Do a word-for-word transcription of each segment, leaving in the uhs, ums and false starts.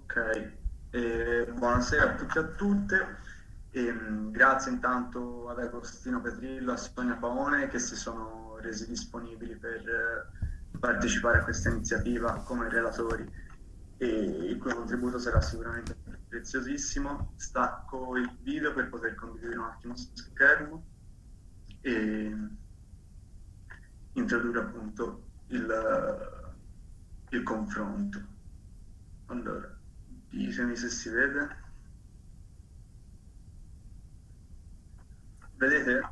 Ok, Eh, buonasera a tutti e a tutte. Ehm, grazie intanto ad Agostino Petrillo e a Sonia Paone che si sono resi disponibili per eh, partecipare a questa iniziativa come relatori e il cui contributo sarà sicuramente preziosissimo. Stacco il video per poter condividere un attimo lo schermo e introdurre appunto il, il confronto. Allora, ditemi se si vede. Vedete?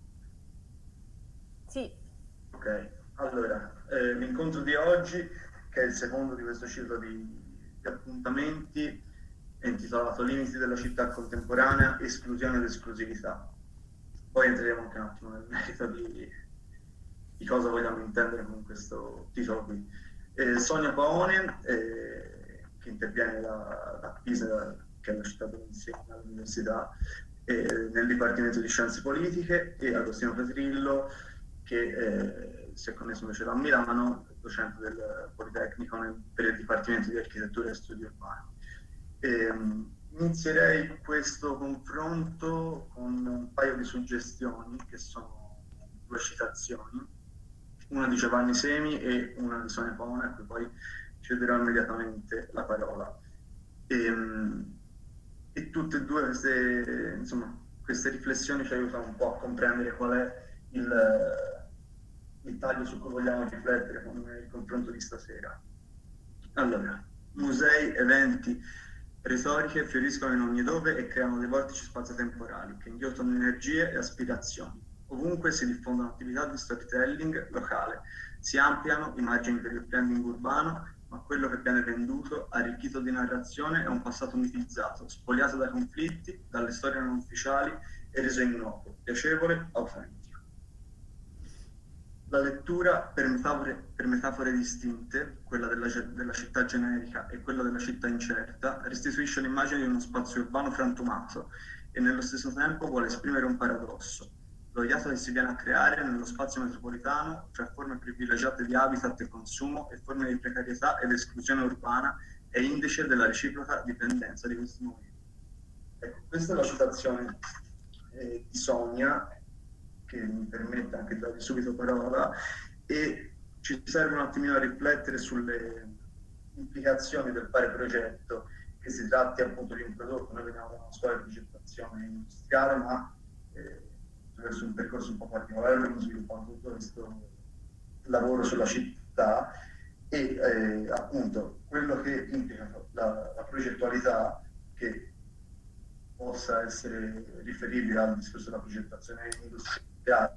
Sì, Ok, allora, eh, l'incontro di oggi, che è il secondo di questo ciclo di, di appuntamenti, è intitolato Limiti della città contemporanea, esclusione ed esclusività. Poi entreremo anche un attimo nel merito di, di cosa vogliamo intendere con questo titolo qui. Eh, Sonia Paone, eh, che interviene da, da Pisa, che è la città dove insegna all'università, eh, nel Dipartimento di Scienze Politiche, e Agostino Petrillo, che eh, si è connesso invece da Milano, docente del Politecnico nel, per il Dipartimento di Architettura e Studi Urbani. Ehm, inizierei questo confronto con un paio di suggestioni che sono due citazioni, una di Giovanni Semi e una di Sonia Paone, a cui poi cederò immediatamente la parola. E, e tutte e due queste, insomma, queste riflessioni ci aiutano un po' a comprendere qual è il, il taglio su cui vogliamo riflettere con il confronto di stasera. Allora, musei, eventi, retoriche fioriscono in ogni dove e creano dei vortici spazio-temporali che inghiottano energie e aspirazioni. Ovunque si diffondono attività di storytelling locale, si ampliano immagini per il branding urbano, ma quello che viene venduto, arricchito di narrazione, è un passato mitizzato, spogliato dai conflitti, dalle storie non ufficiali e reso innocuo, piacevole, autentico. La lettura per metafore, per metafore distinte, quella della, della città generica e quella della città incerta, restituisce l'immagine di uno spazio urbano frantumato e nello stesso tempo vuole esprimere un paradosso. Lo iato che si viene a creare nello spazio metropolitano, cioè forme privilegiate di habitat e consumo e forme di precarietà ed esclusione urbana, è indice della reciproca dipendenza di questi momenti. Ecco, questa è la citazione eh, di Sonia, che mi permette anche di dargli subito parola, e ci serve un attimino a riflettere sulle implicazioni del fare progetto, che si tratti appunto di un prodotto. Noi veniamo da una scuola di progettazione industriale, ma eh, attraverso un percorso un po' particolare abbiamo sviluppato tutto questo lavoro sulla città e eh, appunto quello che implica la, la progettualità, che possa essere riferibile al discorso della progettazione industriale,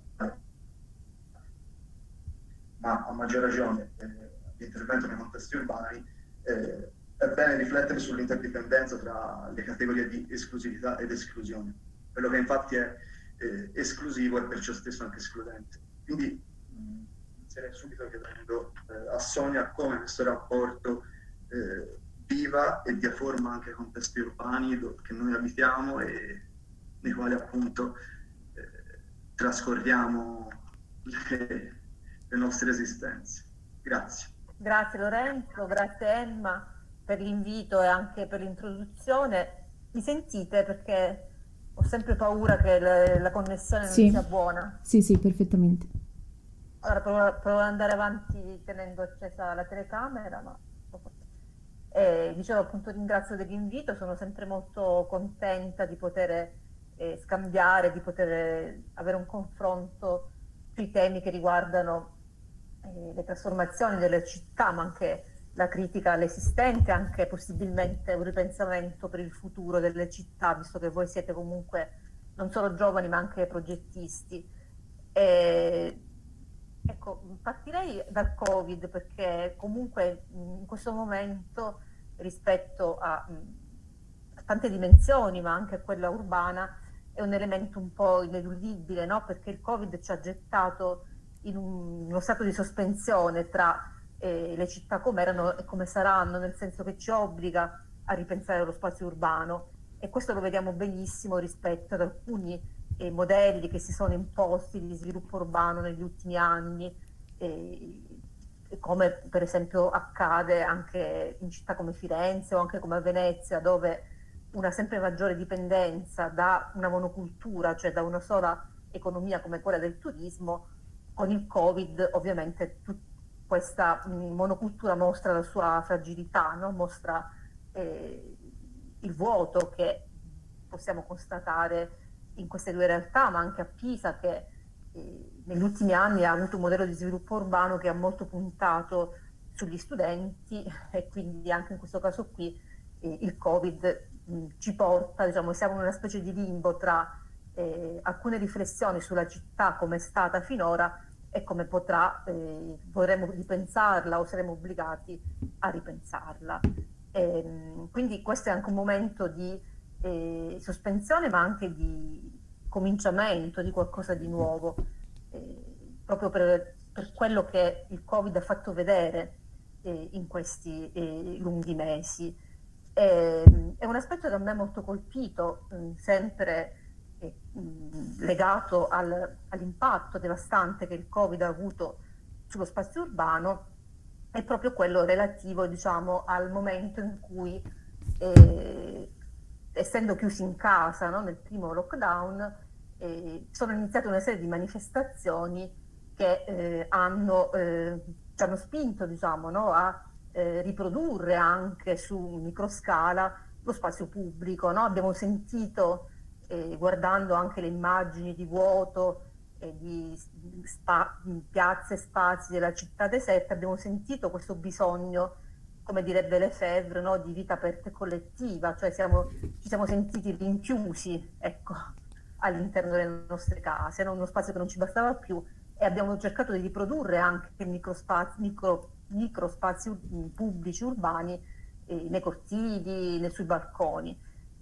ma a maggior ragione eh, l'intervento nei contesti urbani, eh, è bene riflettere sull'interdipendenza tra le categorie di esclusività ed esclusione. Quello che infatti è eh, esclusivo è perciò stesso anche escludente. Quindi mh, inizierei subito chiedendo eh, a Sonia come questo rapporto eh, viva e dia forma anche ai contesti urbani che noi abitiamo e nei quali appunto eh, trascorriamo le, le nostre esistenze. Grazie. grazie Lorenzo, grazie Emma per l'invito e anche per l'introduzione. Mi sentite? Perché ho sempre paura che le- la connessione non sia Sì, buona. sì, sì, perfettamente. Allora provo, provo ad andare avanti tenendo accesa la telecamera, ma eh, dicevo appunto ringrazio dell'invito, sono sempre molto contenta di poter eh, scambiare, di poter eh, avere un confronto sui temi che riguardano eh, le trasformazioni delle città, ma anche la critica all'esistente, anche possibilmente un ripensamento per il futuro delle città, visto che voi siete comunque non solo giovani ma anche progettisti. E, ecco, partirei dal Covid perché comunque in questo momento rispetto a, a tante dimensioni, ma anche a quella urbana, è un elemento un po' ineludibile, no? Perché il Covid ci ha gettato in un- uno stato di sospensione tra eh, le città come erano e come saranno, nel senso che ci obbliga a ripensare lo spazio urbano e questo lo vediamo benissimo rispetto ad alcuni eh, modelli che si sono imposti di sviluppo urbano negli ultimi anni, eh, come per esempio accade anche in città come Firenze o anche come a Venezia, dove una sempre maggiore dipendenza da una monocultura, cioè da una sola economia come quella del turismo, con il Covid ovviamente tut- questa mh, monocultura mostra la sua fragilità, no? Mostra eh, il vuoto che possiamo constatare in queste due realtà, ma anche a Pisa, che eh, negli ultimi anni ha avuto un modello di sviluppo urbano che ha molto puntato sugli studenti e quindi anche in questo caso qui eh, il Covid mh, ci porta, diciamo, siamo in una specie di limbo tra eh, alcune riflessioni sulla città come è stata finora e come potrà, eh, vorremmo ripensarla o saremo obbligati a ripensarla. E, quindi questo è anche un momento di eh, sospensione ma anche di cominciamento di qualcosa di nuovo, eh, proprio per, per quello che il Covid ha fatto vedere eh, in questi eh, lunghi mesi. E, è un aspetto che a me ha molto colpito, mh, sempre eh, mh, legato al, all'impatto devastante che il Covid ha avuto sullo spazio urbano, è proprio quello relativo, diciamo, al momento in cui, eh, essendo chiusi in casa, no, nel primo lockdown, eh, sono iniziate una serie di manifestazioni che eh, hanno, eh, ci hanno spinto, diciamo, no, a eh, riprodurre anche su microscala lo spazio pubblico, no? Abbiamo sentito, eh, guardando anche le immagini di vuoto e di spa- piazze e spazi della città deserta, abbiamo sentito questo bisogno, come direbbe Lefebvre, no? Di vita aperta e collettiva, cioè siamo, ci siamo sentiti rinchiusi, ecco, all'interno delle nostre case, era uno spazio che non ci bastava più e abbiamo cercato di riprodurre anche microspazi, micro, microspazi ur- pubblici urbani eh, nei cortili, nei, sui balconi.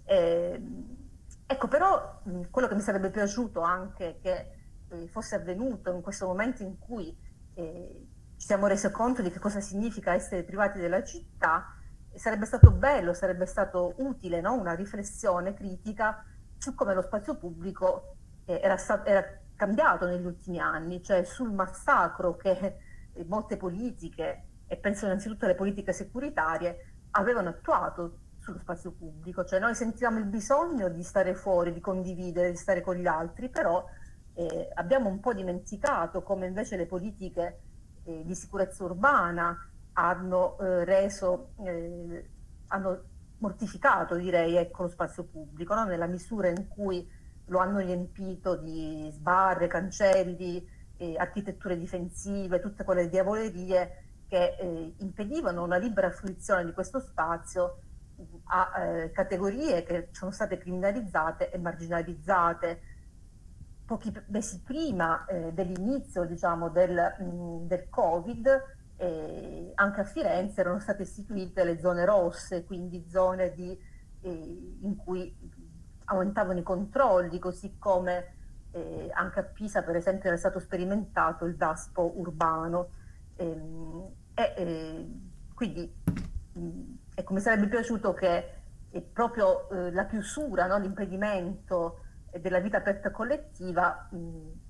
Eh, ecco, però mh, quello che mi sarebbe piaciuto anche che eh, fosse avvenuto in questo momento in cui eh, ci siamo resi conto di che cosa significa essere privati della città, e sarebbe stato bello, sarebbe stato utile, no? Una riflessione critica su come lo spazio pubblico eh, era, sta- era cambiato negli ultimi anni, cioè sul massacro che eh, molte politiche, e penso innanzitutto alle politiche securitarie, avevano attuato sullo spazio pubblico. Cioè noi sentivamo il bisogno di stare fuori, di condividere, di stare con gli altri, però eh, abbiamo un po' dimenticato come invece le politiche eh, di sicurezza urbana hanno eh, reso, eh, hanno mortificato, direi, ecco, lo spazio pubblico, no? Nella misura in cui lo hanno riempito di sbarre, cancelli, eh, architetture difensive, tutte quelle diavolerie che eh, impedivano una libera fruizione di questo spazio a eh, categorie che sono state criminalizzate e marginalizzate. Pochi mesi prima eh, dell'inizio, diciamo, del, mh, del Covid, eh, anche a Firenze erano state istituite le zone rosse, quindi zone di, eh, in cui aumentavano i controlli, così come eh, anche a Pisa, per esempio, era stato sperimentato il DASPO urbano. Ehm, e, eh, quindi mh, ecco, mi sarebbe piaciuto che eh, proprio eh, la chiusura, no, l'impedimento eh, della vita aperta collettiva mh,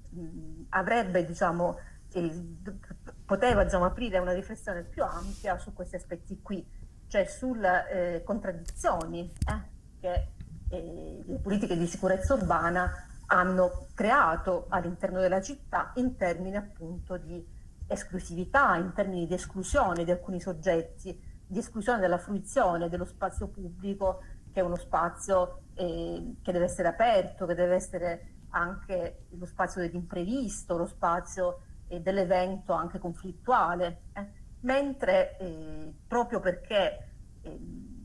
mh, avrebbe, diciamo, eh, poteva, diciamo, aprire una riflessione più ampia su questi aspetti qui, cioè sulle eh, contraddizioni eh, che eh, le politiche di sicurezza urbana hanno creato all'interno della città in termini appunto di esclusività, in termini di esclusione di alcuni soggetti, di esclusione della fruizione dello spazio pubblico, che è uno spazio eh, che deve essere aperto, che deve essere anche lo spazio dell'imprevisto, lo spazio eh, dell'evento anche conflittuale, eh. Mentre eh, proprio perché eh,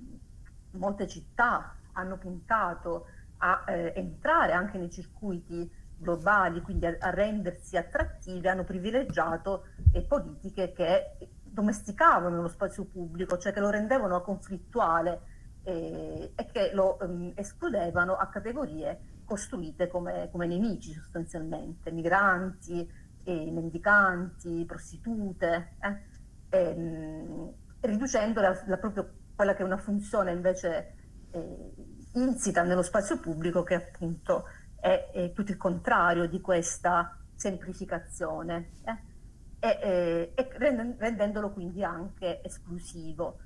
molte città hanno puntato a eh, entrare anche nei circuiti globali, quindi a, a rendersi attrattive, hanno privilegiato eh, politiche che domesticavano lo spazio pubblico, cioè che lo rendevano conflittuale eh, e che lo ehm, escludevano a categorie costruite come, come nemici sostanzialmente, migranti, eh, mendicanti, prostitute, eh, ehm, riducendo la, la proprio quella che è una funzione invece eh, insita nello spazio pubblico, che appunto è, è tutto il contrario di questa semplificazione. Eh. e, e, e rendendolo quindi anche esclusivo.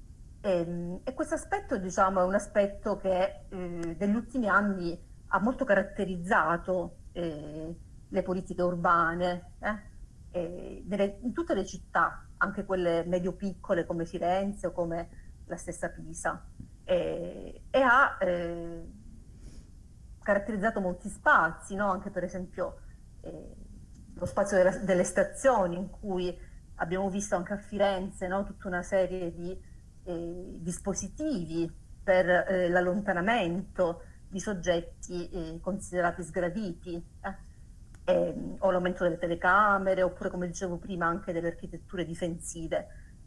E, e questo aspetto, diciamo, è un aspetto che eh, negli ultimi anni ha molto caratterizzato eh, le politiche urbane, eh, eh, delle- in tutte le città, anche quelle medio-piccole come Firenze o come la stessa Pisa, e, e ha eh, caratterizzato molti spazi, no? Anche per esempio eh, lo spazio della- delle stazioni, in cui abbiamo visto anche a Firenze, no? Tutta una serie di eh, dispositivi per eh, l'allontanamento di soggetti eh, considerati sgraditi, eh, ehm, o l'aumento delle telecamere, oppure come dicevo prima anche delle architetture difensive.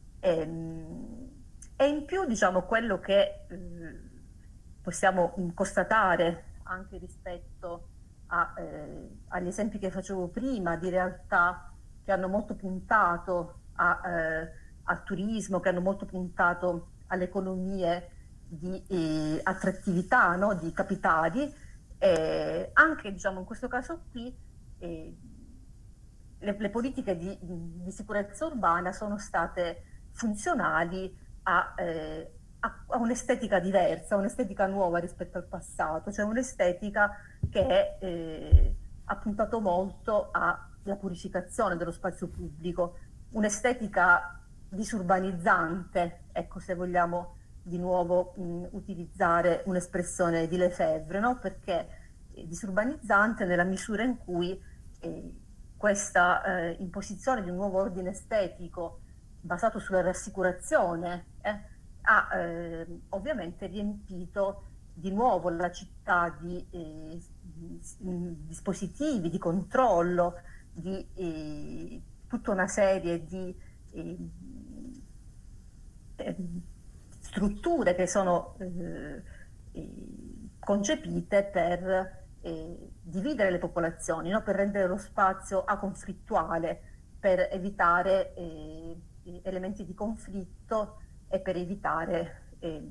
Ehm, E, in più, diciamo, quello che eh, possiamo mm, constatare anche rispetto a, eh, agli esempi che facevo prima di realtà che hanno molto puntato a, eh, al turismo, che hanno molto puntato alle economie di eh, attrattività, no? Di capitali, eh, anche diciamo, in questo caso qui eh, le, le politiche di, di sicurezza urbana sono state funzionali a, eh, a, a un'estetica diversa, un'estetica nuova rispetto al passato, cioè un'estetica che eh, ha puntato molto alla purificazione dello spazio pubblico, un'estetica disurbanizzante, ecco, se vogliamo di nuovo mh, utilizzare un'espressione di Lefebvre, no? Perché eh, disurbanizzante nella misura in cui eh, questa eh, imposizione di un nuovo ordine estetico basato sulla rassicurazione eh, ha eh, ovviamente riempito di nuovo la città di, eh, di, di dispositivi di controllo, di eh, tutta una serie di eh, eh, strutture che sono eh, eh, concepite per eh, dividere le popolazioni, no? Per rendere lo spazio aconflittuale, per evitare eh, elementi di conflitto e per evitare eh,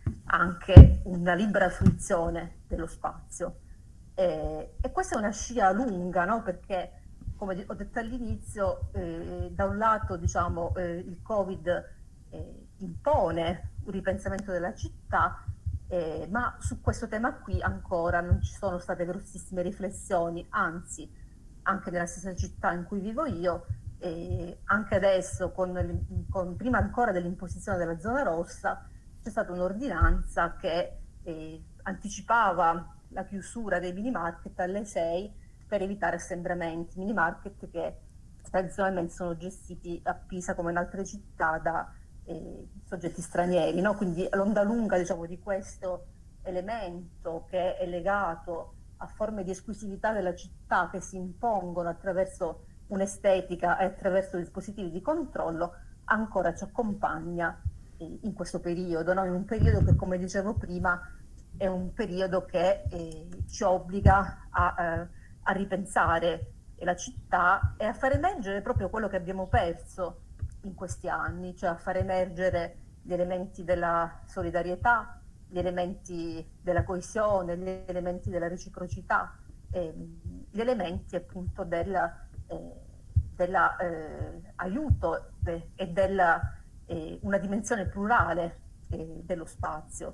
anche una libera fruizione dello spazio. Eh, e questa è una scia lunga, no? Perché, come ho detto all'inizio, eh, da un lato diciamo, eh, il Covid eh, impone un ripensamento della città, eh, ma su questo tema qui ancora non ci sono state grossissime riflessioni, anzi, anche nella stessa città in cui vivo io, eh, anche adesso, con, con, prima ancora dell'imposizione della zona rossa, c'è stata un'ordinanza che eh, anticipava la chiusura dei mini market alle sei per evitare assembramenti, mini market che tradizionalmente sono gestiti a Pisa come in altre città da eh, soggetti stranieri, no? Quindi l'onda lunga, diciamo, di questo elemento che è legato a forme di esclusività della città che si impongono attraverso un'estetica e attraverso dispositivi di controllo ancora ci accompagna eh, in questo periodo, no? In un periodo che, come dicevo prima, è un periodo che eh, ci obbliga a, eh, a ripensare la città e a far emergere proprio quello che abbiamo perso in questi anni, cioè a far emergere gli elementi della solidarietà, gli elementi della coesione, gli elementi della reciprocità, eh, gli elementi appunto del eh, della, eh, aiuto de, e della eh, una dimensione plurale eh, dello spazio.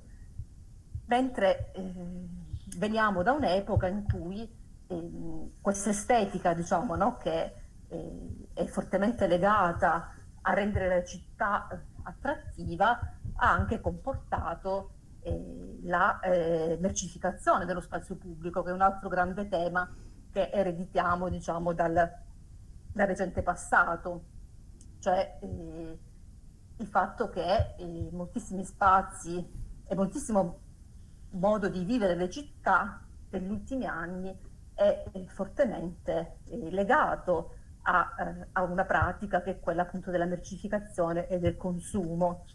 Mentre eh, veniamo da un'epoca in cui eh, questa estetica, diciamo, no, che eh, è fortemente legata a rendere la città attrattiva, ha anche comportato eh, la eh, mercificazione dello spazio pubblico, che è un altro grande tema che ereditiamo, diciamo, dal, dal recente passato, cioè eh, il fatto che eh, moltissimi spazi e moltissimo modo di vivere le città negli ultimi anni è eh, fortemente eh, legato a, eh, a una pratica che è quella appunto della mercificazione e del consumo.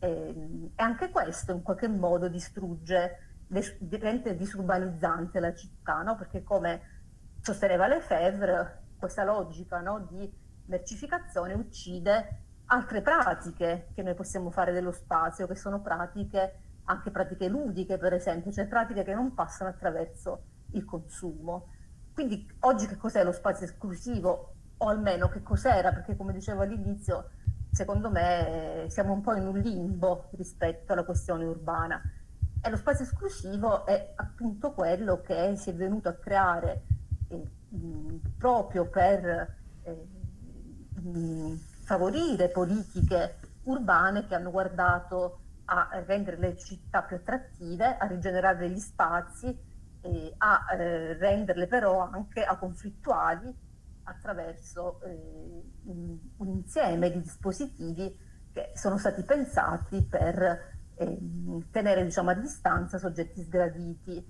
E, e anche questo in qualche modo distrugge, rende disurbanizzante la città, no? Perché come sosteneva Lefebvre, questa logica, no, di mercificazione uccide altre pratiche che noi possiamo fare dello spazio, che sono pratiche, anche pratiche ludiche per esempio, cioè pratiche che non passano attraverso il consumo. Quindi oggi che cos'è lo spazio esclusivo? o almeno che cos'era, perché come dicevo all'inizio, secondo me eh, siamo un po' in un limbo rispetto alla questione urbana. E lo spazio esclusivo è appunto quello che si è venuto a creare eh, mh, proprio per eh, mh, favorire politiche urbane che hanno guardato a rendere le città più attrattive, a rigenerare gli spazi, eh, a eh, renderle però anche aconflittuali attraverso eh, un, un insieme di dispositivi che sono stati pensati per eh, tenere, diciamo, a distanza soggetti sgraditi.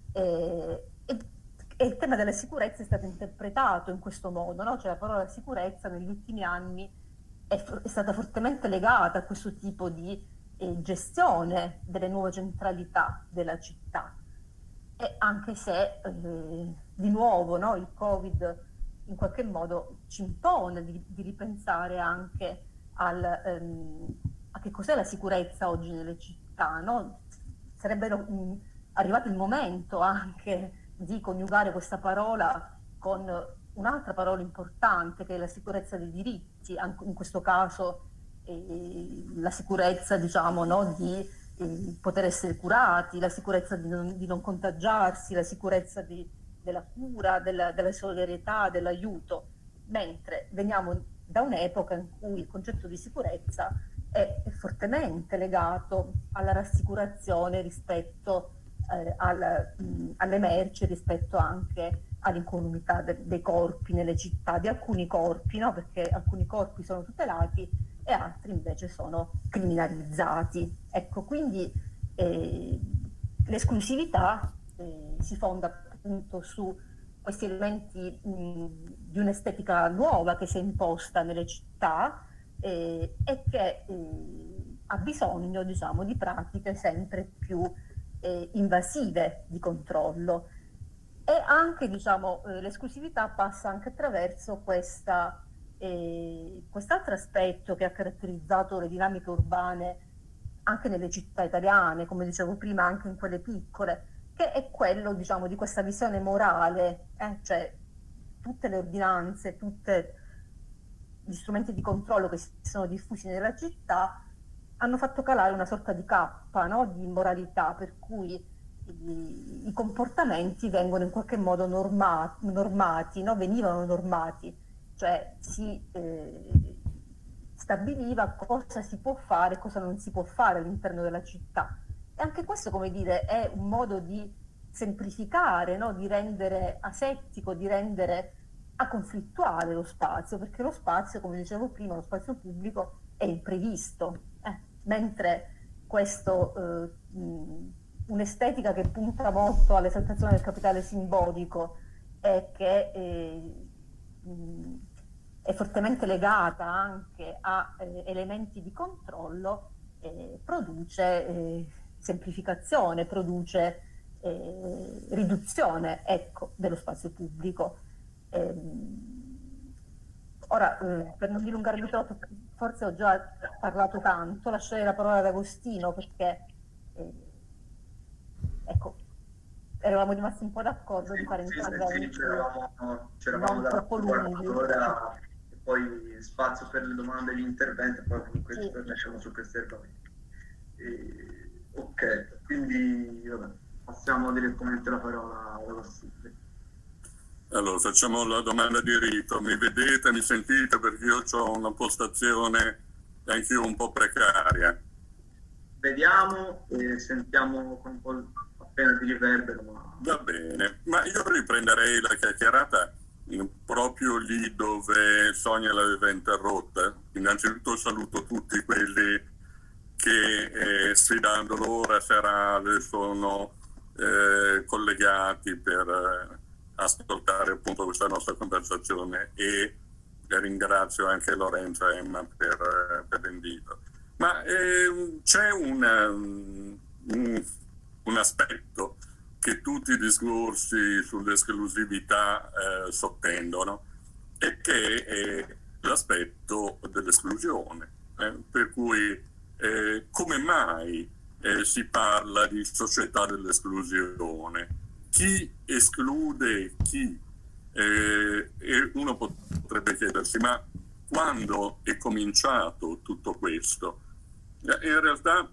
Eh, e, e il tema della sicurezza è stato interpretato in questo modo, no? Cioè la parola sicurezza negli ultimi anni è, è stata fortemente legata a questo tipo di eh, gestione delle nuove centralità della città. E anche se eh, di nuovo, no, il Covid in qualche modo ci impone di, di ripensare anche al, ehm, a che cos'è la sicurezza oggi nelle città, no? Sarebbe mh, arrivato il momento anche di coniugare questa parola con un'altra parola importante che è la sicurezza dei diritti, anche in questo caso eh, la sicurezza, diciamo, no, di eh, poter essere curati, la sicurezza di non, di non contagiarsi, la sicurezza di, della cura, della, della solidarietà, dell'aiuto, mentre veniamo da un'epoca in cui il concetto di sicurezza è, è fortemente legato alla rassicurazione rispetto eh, al, mh, alle merci, rispetto anche all'incolumità de, dei corpi nelle città, di alcuni corpi, no? Perché alcuni corpi sono tutelati e altri invece sono criminalizzati. Ecco, quindi eh, l'esclusività eh, si fonda appunto su questi elementi mh, di un'estetica nuova che si è imposta nelle città eh, e che eh, ha bisogno, diciamo, di pratiche sempre più eh, invasive di controllo. E anche, diciamo, eh, l'esclusività passa anche attraverso questa E quest'altro aspetto che ha caratterizzato le dinamiche urbane anche nelle città italiane, come dicevo prima, anche in quelle piccole, che è quello, diciamo, di questa visione morale, eh? Cioè tutte le ordinanze, tutti gli strumenti di controllo che si sono diffusi nella città hanno fatto calare una sorta di cappa, no? Di moralità, per cui i, i comportamenti vengono in qualche modo norma, normati, no? Venivano normati. Cioè si eh, stabiliva cosa si può fare e cosa non si può fare all'interno della città. E anche questo, come dire, è un modo di semplificare, no? Di rendere asettico, di rendere aconflittuale lo spazio, perché lo spazio, come dicevo prima, lo spazio pubblico è imprevisto, eh? Mentre questo, eh, un'estetica che punta molto all'esaltazione del capitale simbolico e che eh, è fortemente legata anche a eh, elementi di controllo, eh, produce eh, semplificazione, produce eh, riduzione, ecco, dello spazio pubblico. Ehm, ora, eh, per non dilungarmi troppo, forse ho già parlato tanto, lascerei la parola ad Agostino perché, eh, ecco, eravamo rimasti un po' d'accordo di fare sì, interventi sì, c'eravamo, c'eravamo non troppo lunghi. Allora, e poi spazio per le domande e gli interventi, poi comunque sì. ci torniamo su questi argomenti. E, ok, quindi vabbè, passiamo direttamente la parola alla Silvia. Allora, facciamo la domanda di rito. Mi vedete, mi sentite? Perché io ho una postazione anch'io un po' precaria. Vediamo e sentiamo con un po' appena di riverbero. Ma... Va bene, ma io riprenderei la chiacchierata proprio lì dove Sonia l'aveva interrotta. Innanzitutto saluto tutti quelli che eh, sfidando l'ora serale sono eh, collegati per eh, ascoltare appunto questa nostra conversazione e ringrazio anche Lorenzo e Emma per, eh, per l'invito. Ma eh, c'è una, un, un aspetto che tutti i discorsi sull'esclusività eh, sottendono e che è l'aspetto dell'esclusione, eh, per cui eh, come mai eh, si parla di società dell'esclusione? Chi esclude chi? Eh, e uno potrebbe chiedersi, ma quando è cominciato tutto questo? In realtà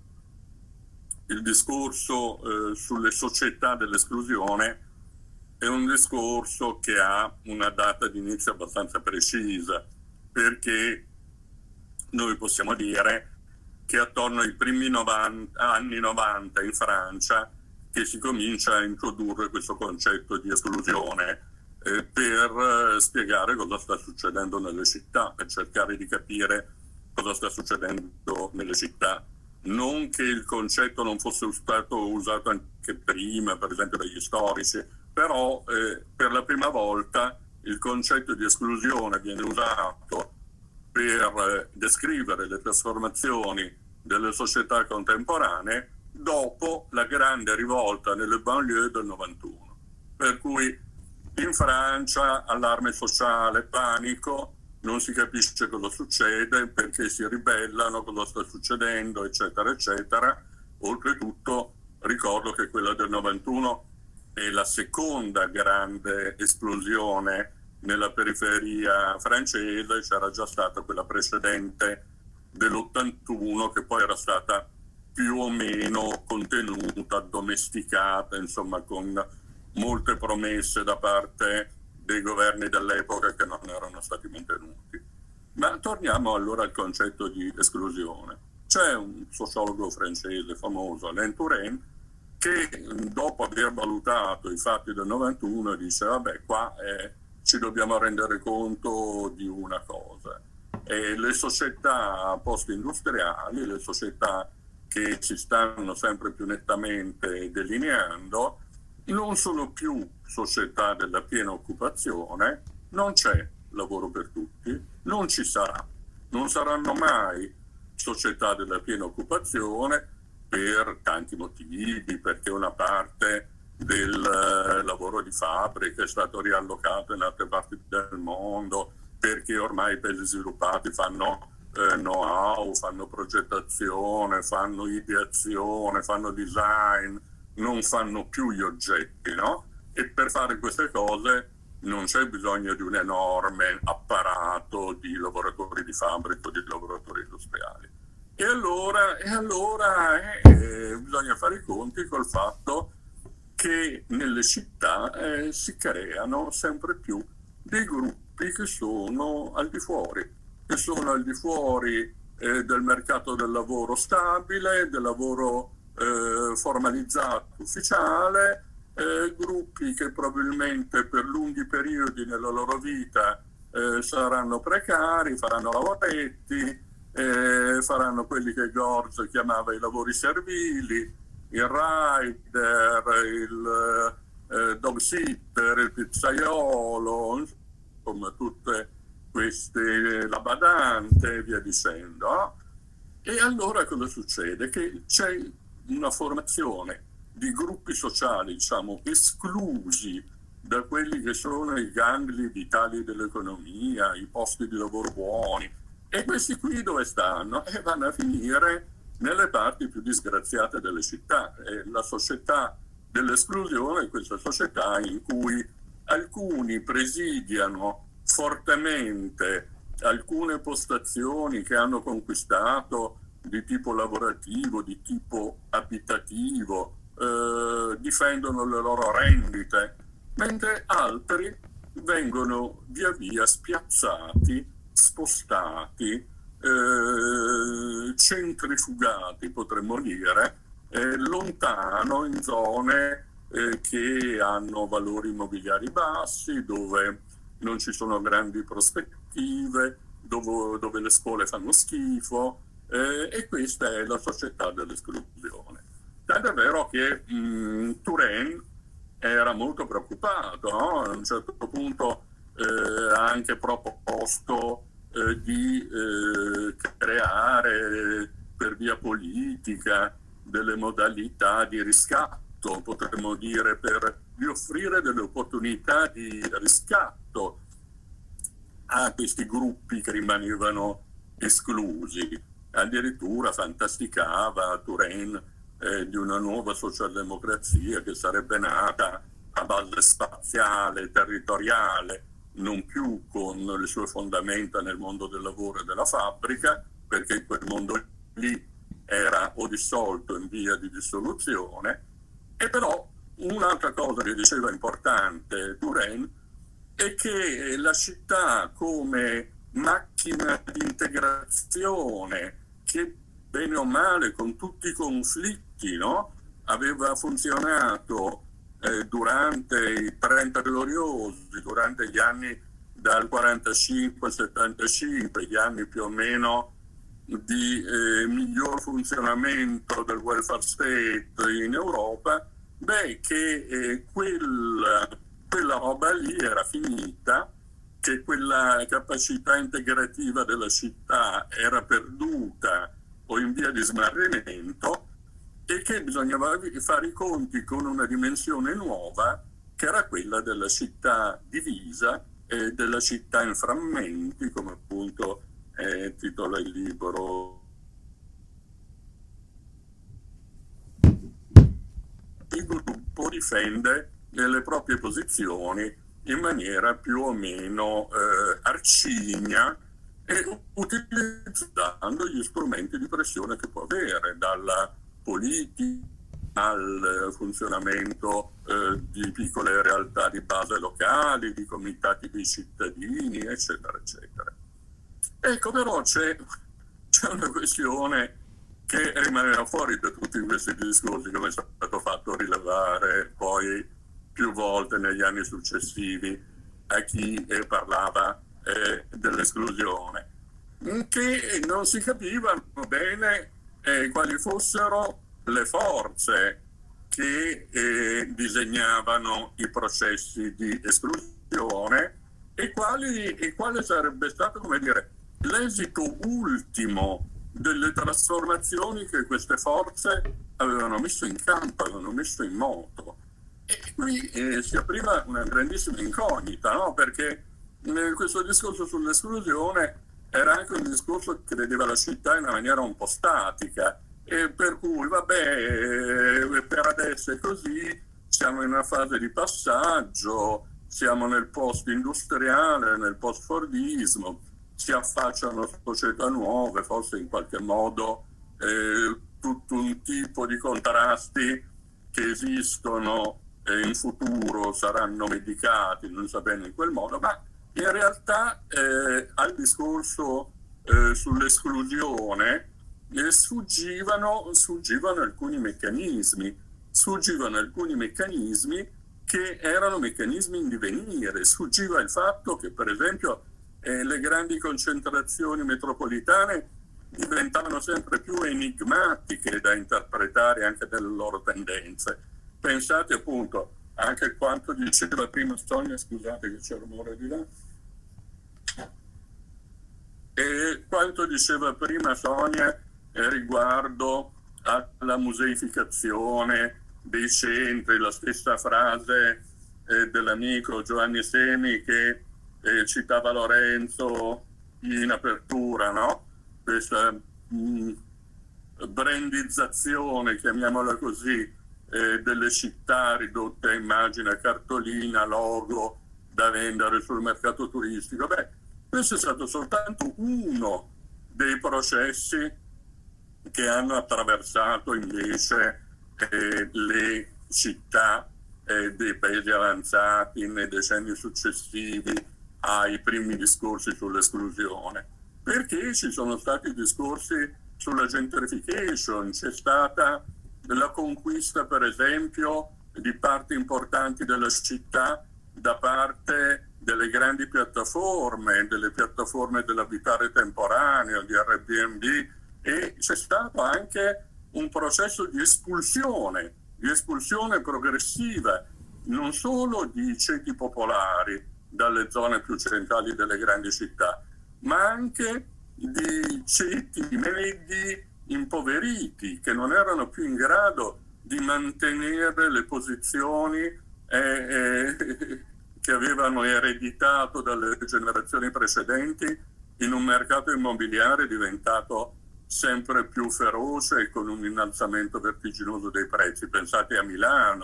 il discorso eh, sulle società dell'esclusione è un discorso che ha una data di inizio abbastanza precisa, perché noi possiamo dire che attorno ai primi novanta, anni novanta in Francia che si comincia a introdurre questo concetto di esclusione eh, per eh, spiegare cosa sta succedendo nelle città, per cercare di capire cosa sta succedendo nelle città. Non che il concetto non fosse stato usato anche prima, per esempio dagli storici, però eh, per la prima volta il concetto di esclusione viene usato per eh, descrivere le trasformazioni delle società contemporanee dopo la grande rivolta nelle banlieue del novantuno. Per cui in Francia allarme sociale, panico, non si capisce cosa succede, perché si ribellano, cosa sta succedendo, eccetera, eccetera. Oltretutto ricordo che quella del novantuno è la seconda grande esplosione nella periferia francese, c'era già stata quella precedente dell'ottantuno che poi era stata più o meno contenuta, addomesticata, insomma con molte promesse da parte dei governi dell'epoca che non erano stati mantenuti. Ma torniamo allora al concetto di esclusione. C'è un sociologo francese famoso, Alain Touraine, che dopo aver valutato i fatti del novantuno dice vabbè, qua eh, ci dobbiamo rendere conto di una cosa. E le società post-industriali, le società che si stanno sempre più nettamente delineando, non sono più società della piena occupazione, non c'è lavoro per tutti, non ci sarà, non saranno mai società della piena occupazione per tanti motivi, perché una parte del uh, lavoro di fabbrica è stato riallocato in altre parti del mondo, perché ormai i paesi sviluppati fanno eh, know-how, fanno progettazione, fanno ideazione, fanno design, non fanno più gli oggetti, no? E per fare queste cose non c'è bisogno di un enorme apparato di lavoratori di fabbrica o di lavoratori industriali. E allora, e allora eh, bisogna fare i conti col fatto che nelle città eh, si creano sempre più dei gruppi che sono al di fuori, che sono al di fuori eh, del mercato del lavoro stabile, del lavoro eh, formalizzato, ufficiale, eh, gruppi che probabilmente per lunghi periodi nella loro vita eh, saranno precari, faranno lavoretti, eh, faranno quelli che Gorz chiamava i lavori servili, il rider, il eh, dog sitter, il pizzaiolo, insomma tutte queste, la badante e via dicendo. E allora cosa succede? Che c'è una formazione di gruppi sociali, diciamo, esclusi da quelli che sono i gangli vitali dell'economia, i posti di lavoro buoni. E questi qui dove stanno? E vanno a finire nelle parti più disgraziate delle città. E la società dell'esclusione è questa società in cui alcuni presidiano fortemente alcune postazioni che hanno conquistato di tipo lavorativo, di tipo abitativo, eh, difendono le loro rendite, mentre altri vengono via via spiazzati, spostati, eh, centrifugati, potremmo dire, eh, lontano in zone eh, che hanno valori immobiliari bassi, dove non ci sono grandi prospettive, dove, dove le scuole fanno schifo, eh, e questa è la società dell'esclusione. Tant'è vero che mh, Touraine era molto preoccupato, no? A un certo punto eh, ha anche proposto eh, di eh, creare per via politica delle modalità di riscatto, potremmo dire, per di offrire delle opportunità di riscatto a questi gruppi che rimanevano esclusi. Addirittura fantasticava Touraine eh, di una nuova socialdemocrazia che sarebbe nata a base spaziale, territoriale, non più con le sue fondamenta nel mondo del lavoro e della fabbrica, perché quel mondo lì era o dissolto in via di dissoluzione. E però un'altra cosa che diceva importante Turenne è che la città come macchina di integrazione, che bene o male con tutti i conflitti, no? Aveva funzionato eh, durante i trenta gloriosi, durante gli anni dal quarantacinque al settantacinque, gli anni più o meno di eh, miglior funzionamento del welfare state in Europa, beh, che eh, quella, quella roba lì era finita, che quella capacità integrativa della città era perduta o in via di smarrimento, e che bisognava fare i conti con una dimensione nuova, che era quella della città divisa e della città in frammenti, come appunto eh, titola il libro. Il gruppo difende le proprie posizioni in maniera più o meno eh, arcigna, e utilizzando gli strumenti di pressione che può avere, dalla politica al funzionamento eh, di piccole realtà di base locali, di comitati di cittadini, eccetera, eccetera. Ecco, però c'è, c'è una questione che rimaneva fuori da tutti questi discorsi, come è stato fatto rilevare poi più volte negli anni successivi a chi eh, parlava eh, dell'esclusione, che non si capivano bene eh, quali fossero le forze che eh, disegnavano i processi di esclusione e, quali, e quale sarebbe stato, come dire, l'esito ultimo delle trasformazioni che queste forze avevano messo in campo, avevano messo in moto. E qui eh, si apriva una grandissima incognita, no? Perché eh, questo discorso sull'esclusione era anche un discorso che vedeva la città in una maniera un po' statica, e per cui vabbè, eh, per adesso è così, siamo in una fase di passaggio, siamo nel post-industriale, nel post-fordismo, si affacciano società nuove, forse in qualche modo eh, tutto un tipo di contrasti che esistono e in futuro saranno medicati, non sa bene in quel modo, ma in realtà eh, al discorso eh, sull'esclusione eh, sfuggivano, sfuggivano alcuni meccanismi, sfuggivano alcuni meccanismi che erano meccanismi in divenire. Sfuggiva il fatto che, per esempio, eh, le grandi concentrazioni metropolitane diventavano sempre più enigmatiche da interpretare anche dalle loro tendenze. Pensate appunto anche a quanto diceva prima Sonia, scusate che c'è il rumore di là, e quanto diceva prima Sonia eh, riguardo alla museificazione dei centri, la stessa frase eh, dell'amico Giovanni Semi che eh, citava Lorenzo in apertura, no? Questa mh, brandizzazione, chiamiamola così, eh, delle città ridotte a immagine, cartolina, logo da vendere sul mercato turistico. Beh, questo è stato soltanto uno dei processi che hanno attraversato invece eh, le città eh, dei paesi avanzati nei decenni successivi ai primi discorsi sull'esclusione, perché ci sono stati discorsi sulla gentrification, c'è stata la conquista per esempio di parti importanti della città da parte delle grandi piattaforme, delle piattaforme dell'abitare temporaneo, di Airbnb, e c'è stato anche un processo di espulsione, di espulsione progressiva, non solo di ceti popolari dalle zone più centrali delle grandi città, ma anche di ceti medi impoveriti che non erano più in grado di mantenere le posizioni eh, eh, che avevano ereditato dalle generazioni precedenti in un mercato immobiliare diventato sempre più feroce e con un innalzamento vertiginoso dei prezzi. Pensate a Milano,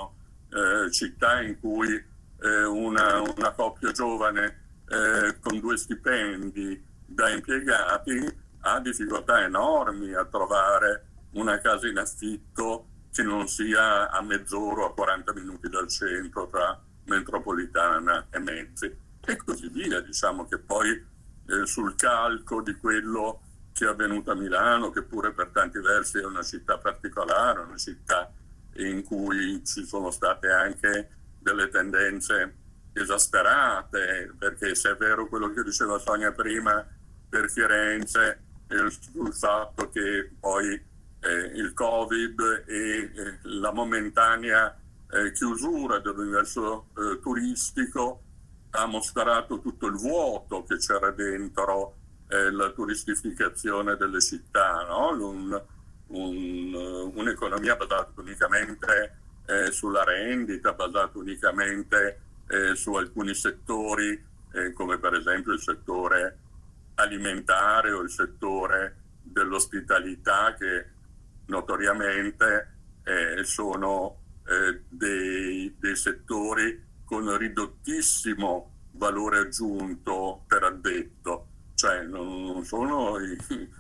eh, città in cui eh, una, una coppia giovane eh, con due stipendi da impiegati ha difficoltà enormi a trovare una casa in affitto che non sia a mezz'ora o a quaranta minuti dal centro tra metropolitana e mezzi e così via. Diciamo che poi eh, sul calco di quello che è avvenuto a Milano, che pure per tanti versi è una città particolare, una città in cui ci sono state anche delle tendenze esasperate, perché se è vero quello che diceva Sonia prima per Firenze, eh, sul fatto che poi eh, il Covid e eh, la momentanea eh, chiusura dell'universo eh, turistico ha mostrato tutto il vuoto che c'era dentro eh, la turistificazione delle città, no? Un, un, un'economia basata unicamente eh, sulla rendita, basata unicamente eh, su alcuni settori, eh, come per esempio il settore alimentare o il settore dell'ospitalità, che notoriamente eh, sono eh, dei, dei settori con ridottissimo valore aggiunto per addetto, cioè non sono i,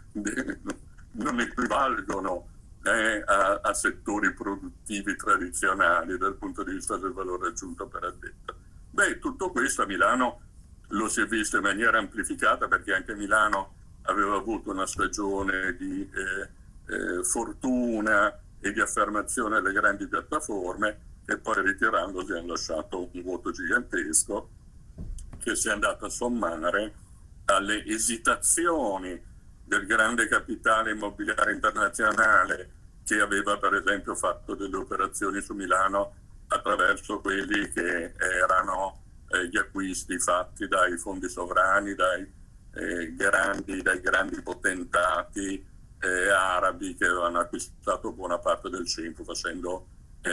non equivalgono eh, a, a settori produttivi tradizionali dal punto di vista del valore aggiunto per addetto. Beh, tutto questo a Milano lo si è visto in maniera amplificata, perché anche Milano aveva avuto una stagione di eh, eh, fortuna e di affermazione alle grandi piattaforme, e poi ritirandosi hanno lasciato un vuoto gigantesco che si è andato a sommare alle esitazioni del grande capitale immobiliare internazionale, che aveva per esempio fatto delle operazioni su Milano attraverso quelli che erano eh, gli acquisti fatti dai fondi sovrani, dai, eh, grandi, dai grandi potentati eh, arabi che avevano acquistato buona parte del centro, facendo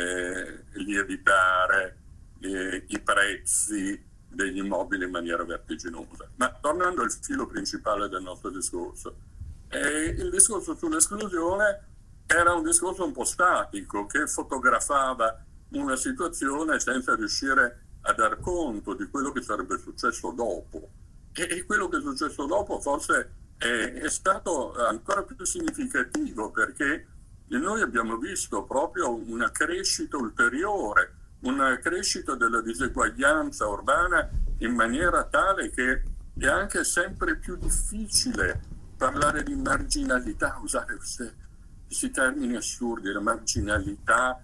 eh, lievitare eh, i prezzi degli immobili in maniera vertiginosa. Ma tornando al filo principale del nostro discorso, eh, il discorso sull'esclusione era un discorso un po' statico, che fotografava una situazione senza riuscire a dar conto di quello che sarebbe successo dopo. E, e quello che è successo dopo forse è, è stato ancora più significativo, perché noi abbiamo visto proprio una crescita ulteriore, una crescita della diseguaglianza urbana in maniera tale che è anche sempre più difficile parlare di marginalità, usare questi, questi termini assurdi, la marginalità,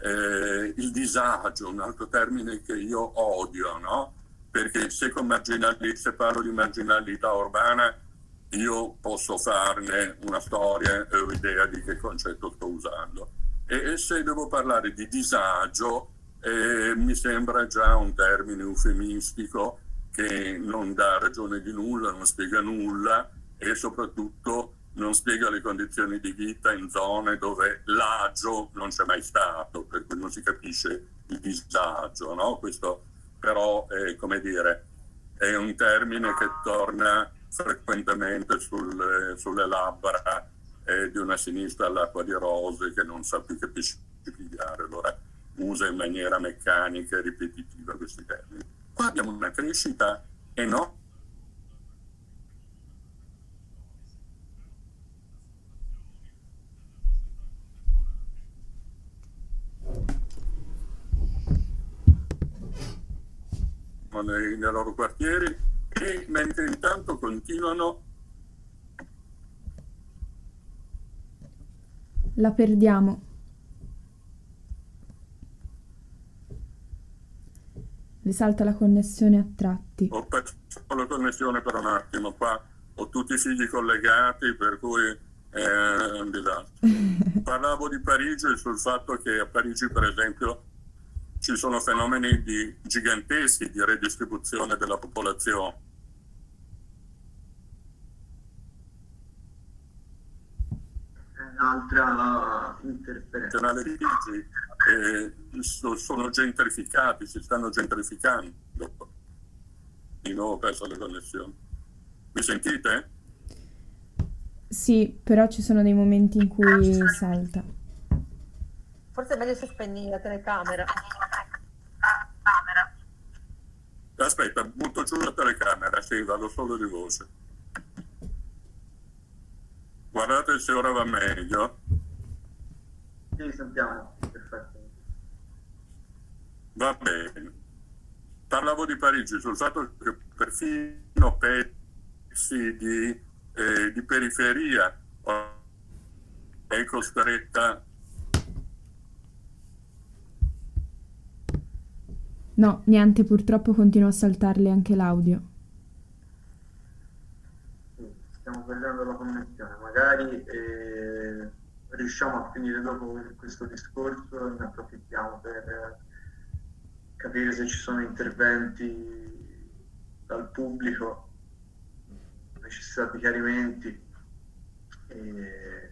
eh, il disagio, un altro termine che io odio, no? Perché se, con marginali, se parlo di marginalità urbana io posso farne una storia e un'idea di che concetto sto usando. E, e se devo parlare di disagio, eh, mi sembra già un termine eufemistico che non dà ragione di nulla, non spiega nulla e soprattutto non spiega le condizioni di vita in zone dove l'agio non c'è mai stato, per cui non si capisce il disagio, no? Questo però è, come dire, è un termine che torna frequentemente sul, sulle labbra eh, di una sinistra all'acqua di rose che non sa più che pesci pigliare, allora usa in maniera meccanica e ripetitiva questi termini. Qua abbiamo una crescita enorme. Nei, nei loro quartieri, e mentre intanto continuano. La perdiamo. Le salta la connessione a tratti. Ho perso la connessione per un attimo, qua ho tutti i figli collegati, per cui è un disastro. Parlavo di Parigi e sul fatto che a Parigi, per esempio, ci sono fenomeni di giganteschi di redistribuzione della popolazione. Un'altra interferenza. I Figi eh, sono gentrificati, si stanno gentrificando. Di nuovo ho perso le connessioni. Mi sentite? Sì, però ci sono dei momenti in cui salta. Forse è meglio se spegni la telecamera. sulla telecamera, sì, vado solo di voce. Guardate se ora va meglio. Sì, sentiamo, perfetto. Va bene. Parlavo di Parigi, sul fatto che perfino pezzi di, eh, di periferia è costretta. No, niente, purtroppo continua a saltarle anche l'audio. Sì, stiamo perdendo la connessione, magari eh, riusciamo a finire dopo questo discorso e ne approfittiamo per capire se ci sono interventi dal pubblico, necessità di chiarimenti. E...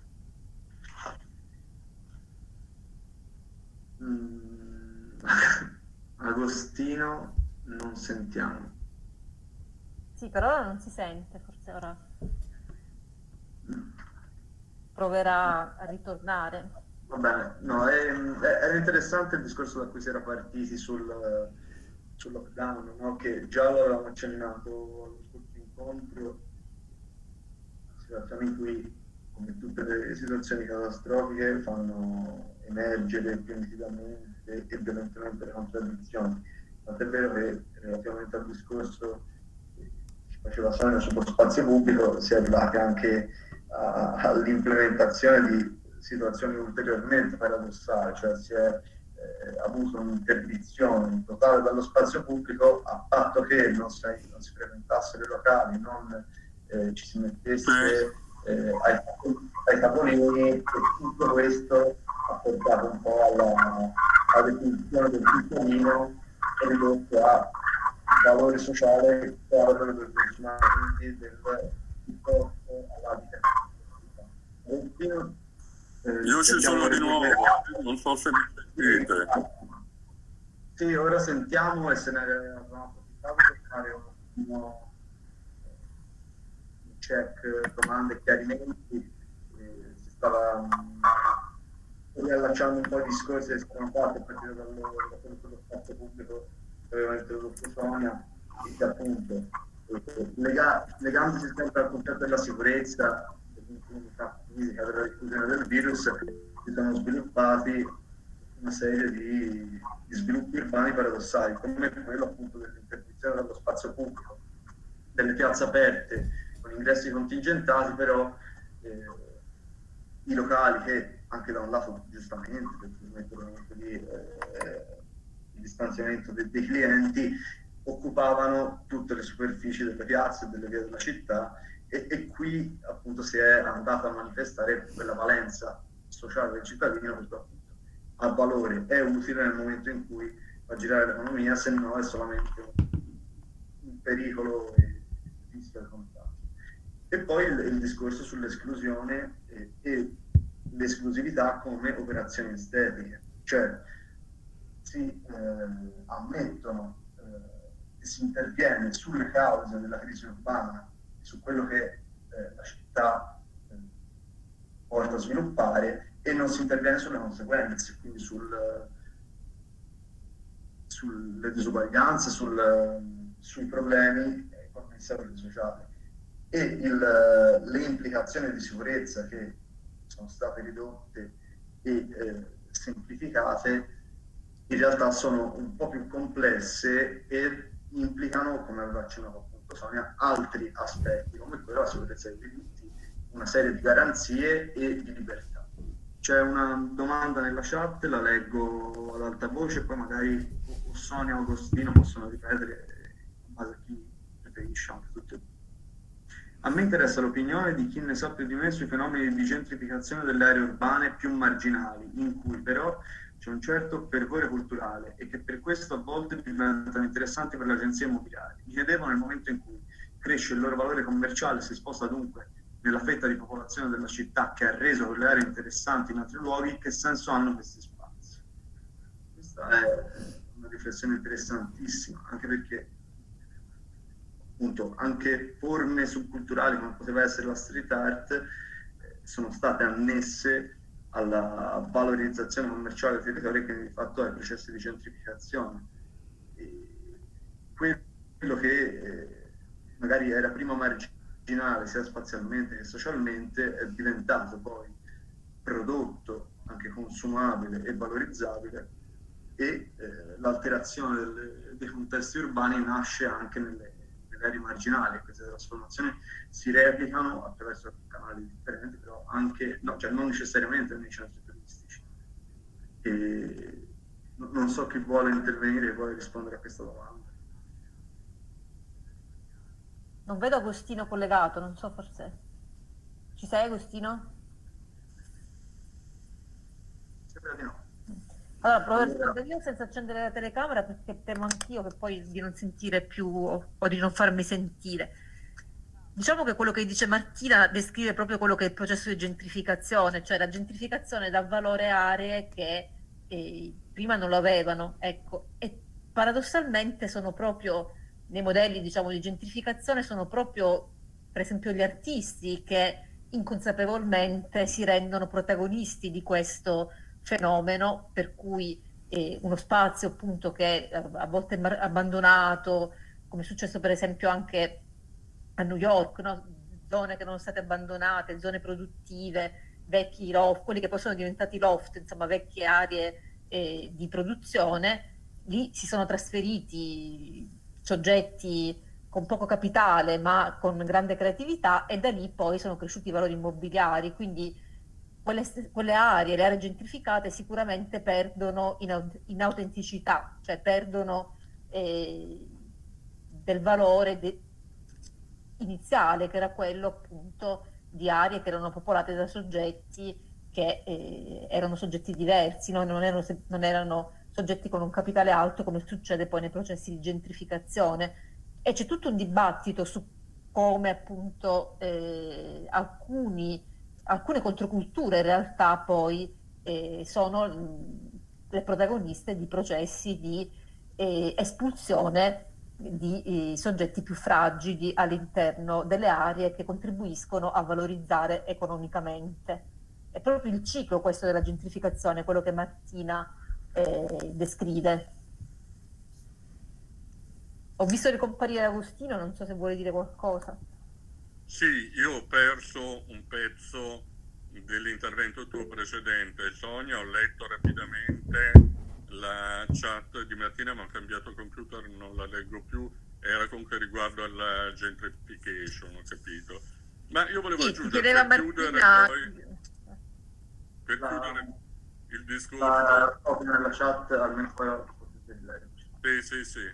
Mm. Agostino non sentiamo. Sì, però non si sente, forse ora proverà a ritornare. Va bene, no, è, è- era interessante il discorso da cui si era partiti sul, sul lockdown, no? Che già lo avevamo accennato allo scorso incontro, situazioni in cui, come tutte le situazioni catastrofiche, fanno emergere più nitidamente e violentemente le contraddizioni. Tant'è vero che relativamente al discorso che ci faceva Sonia sullo spazio pubblico si è arrivati anche a- all'implementazione di situazioni ulteriormente paradossali, cioè si è eh, avuto un'interdizione totale dallo spazio pubblico a patto che non si, non si frequentassero i locali, non eh, ci si mettesse eh, ai, ai tavolini, e tutto questo ha portato un po' alla, alla definizione del cittadino ridotto a valore sociale, valore del personale, quindi del supporto alla vita. Eh, Io ci sono di nuovo, non so se mi sentite. Sì, ora sentiamo e se ne abbiamo approfittato per fare un, uno, un check, domande e chiarimenti. Eh, si stava um, riallacciando un po' i discorsi che si erano fatti a partire dallo, da quello dello spazio pubblico che aveva introdotto Sonia, e che appunto eh, lega, legandosi sempre al concetto della sicurezza dell'incomunità fisica, della diffusione del virus, si sono sviluppati una serie di, di sviluppi urbani paradossali, come quello appunto dell'interdizione dello spazio pubblico, delle piazze aperte con ingressi contingentati, però eh, i locali che anche da un lato giustamente per permettere di eh, il distanziamento dei, dei clienti occupavano tutte le superfici delle piazze e delle vie della città, e, e qui appunto si è andata a manifestare quella valenza sociale del cittadino, perché appunto ha valore, è utile nel momento in cui fa girare l'economia, se no è solamente un pericolo e rischia il contagio. E poi il, il discorso sull'esclusione e, e l'esclusività come operazioni estetiche, cioè si eh, ammettono eh, e si interviene sulle cause della crisi urbana, su quello che eh, la città eh, porta a sviluppare, e non si interviene sulle conseguenze, quindi sul, sulle disuguaglianze, sul, sui problemi connessi alla rete sociale. E il, le implicazioni di sicurezza che sono state ridotte e eh, semplificate in realtà sono un po' più complesse e implicano, come aveva accennato appunto Sonia, altri aspetti come quello della sicurezza dei diritti, una serie di garanzie e di libertà. C'è una domanda nella chat, la leggo ad alta voce, poi magari o Sonia o Agostino possono ripetere in base a chi preferisce, anche tutti e due. A me interessa l'opinione di chi ne sa più di me sui fenomeni di gentrificazione delle aree urbane più marginali, in cui però c'è un certo fervore culturale e che per questo a volte diventano interessanti per le agenzie immobiliari. Mi chiedevo, nel momento in cui cresce il loro valore commerciale, si sposta dunque nella fetta di popolazione della città che ha reso quelle aree interessanti in altri luoghi, che senso hanno questi spazi? Questa è una riflessione interessantissima, anche perché appunto anche forme subculturali come poteva essere la street art eh, sono state annesse alla valorizzazione commerciale del territorio, che di fatto è processi di gentrificazione. E quello che eh, magari era prima marginale sia spazialmente che socialmente è diventato poi prodotto, anche consumabile e valorizzabile, e eh, l'alterazione del, dei contesti urbani nasce anche nelle, nelle aree marginali. Queste trasformazioni si replicano attraverso canali differenti, però anche, no, cioè non necessariamente nei centri turistici. E non so chi vuole intervenire e vuole rispondere a questa domanda. Non vedo Agostino collegato, non so, forse. Ci sei, Agostino? Sembra di no. Allora, provo a Allora, rispondere io senza accendere la telecamera perché temo anch'io che poi di non sentire più o, o di non farmi sentire. Diciamo che quello che dice Martina descrive proprio quello che è il processo di gentrificazione, cioè la gentrificazione dà valore a aree che eh, prima non lo avevano, ecco, e paradossalmente sono proprio nei modelli, diciamo, di gentrificazione sono proprio, per esempio, gli artisti che inconsapevolmente si rendono protagonisti di questo fenomeno, per cui eh, uno spazio appunto che eh, a volte è mar- abbandonato, come è successo per esempio anche a New York, no? Zone che erano state abbandonate, zone produttive, vecchi loft, quelli che poi sono diventati loft, insomma vecchie aree eh, di produzione, lì si sono trasferiti soggetti con poco capitale ma con grande creatività e da lì poi sono cresciuti i valori immobiliari, quindi quelle, quelle aree, le aree gentrificate sicuramente perdono in, in autenticità, cioè perdono eh, del valore de- iniziale, che era quello appunto di aree che erano popolate da soggetti che eh, erano soggetti diversi, no? non, erano, non erano soggetti con un capitale alto come succede poi nei processi di gentrificazione. E c'è tutto un dibattito su come appunto eh, alcuni, alcune controculture in realtà poi eh, sono mh, le protagoniste di processi di eh, espulsione di eh, soggetti più fragili all'interno delle aree che contribuiscono a valorizzare economicamente. È proprio il ciclo questo della gentrificazione, quello che Martina eh, descrive. Ho visto ricomparire Agostino, non so se vuole dire qualcosa. Sì, io ho perso un pezzo dell'intervento tuo precedente, Sonia, ho letto rapidamente la chat di Martina, ma ho cambiato computer, non la leggo più, era comunque riguardo alla gentrification, ho capito. Ma io volevo Sì, ti aggiungere, chiedeva per chiudere Martina. poi, per la, chiudere il discorso... la copia nella chat, almeno poi la potete leggere. Sì, sì, sì.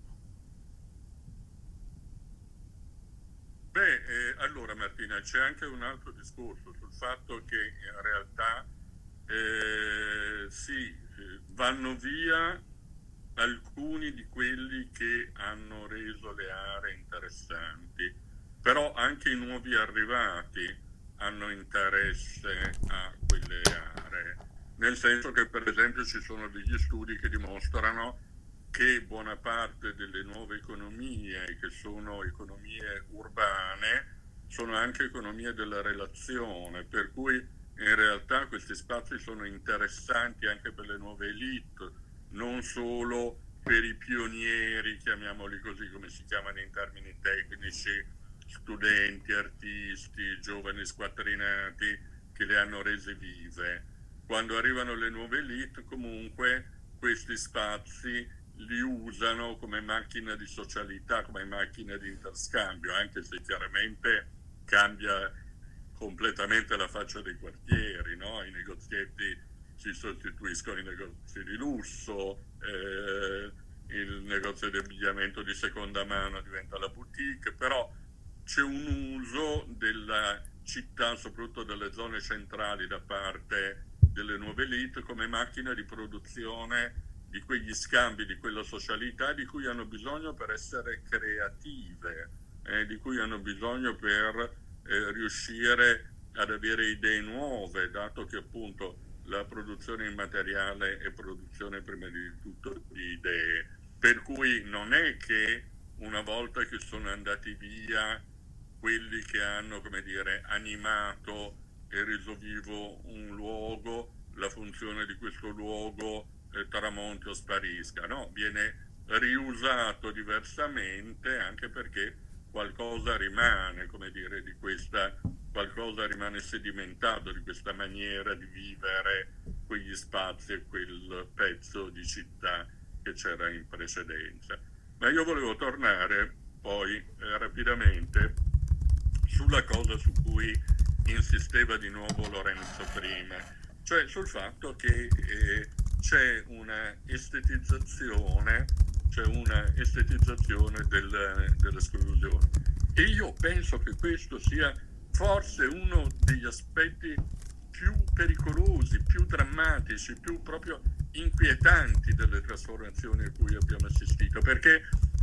Beh, eh, allora Martina, c'è anche un altro discorso sul fatto che in realtà eh, sì, eh, vanno via alcuni di quelli che hanno reso le aree interessanti, però anche i nuovi arrivati hanno interesse a quelle aree, nel senso che per esempio ci sono degli studi che dimostrano che buona parte delle nuove economie, che sono economie urbane, sono anche economie della relazione, per cui in realtà questi spazi sono interessanti anche per le nuove elite, non solo per i pionieri, chiamiamoli così come si chiamano in termini tecnici, studenti, artisti, giovani squattrinati che le hanno rese vive. Quando arrivano le nuove elite, comunque questi spazi li usano come macchina di socialità, come macchina di interscambio, anche se chiaramente cambia completamente la faccia dei quartieri, no? I negozietti si sostituiscono ai negozi di lusso, eh, il negozio di abbigliamento di seconda mano diventa la boutique, però c'è un uso della città, soprattutto delle zone centrali, da parte delle nuove elite come macchina di produzione di quegli scambi, di quella socialità di cui hanno bisogno per essere creative, eh, di cui hanno bisogno per eh, riuscire ad avere idee nuove, dato che appunto la produzione immateriale è produzione prima di tutto di idee. Per cui non è che una volta che sono andati via quelli che hanno, come dire, animato e reso vivo un luogo, la funzione di questo luogo eh, tramonti o sparisca, no? Viene riusato diversamente, anche perché qualcosa rimane, come dire, di questa, qualcosa rimane sedimentato di questa maniera di vivere quegli spazi e quel pezzo di città che c'era in precedenza. Ma io volevo tornare poi eh, rapidamente sulla cosa su cui insisteva di nuovo Lorenzo prima, cioè sul fatto che eh, c'è una estetizzazione, c'è una estetizzazione del, dell'esclusione. E io penso che questo sia forse uno degli aspetti più pericolosi, più drammatici, più proprio inquietanti delle trasformazioni a cui abbiamo assistito, perché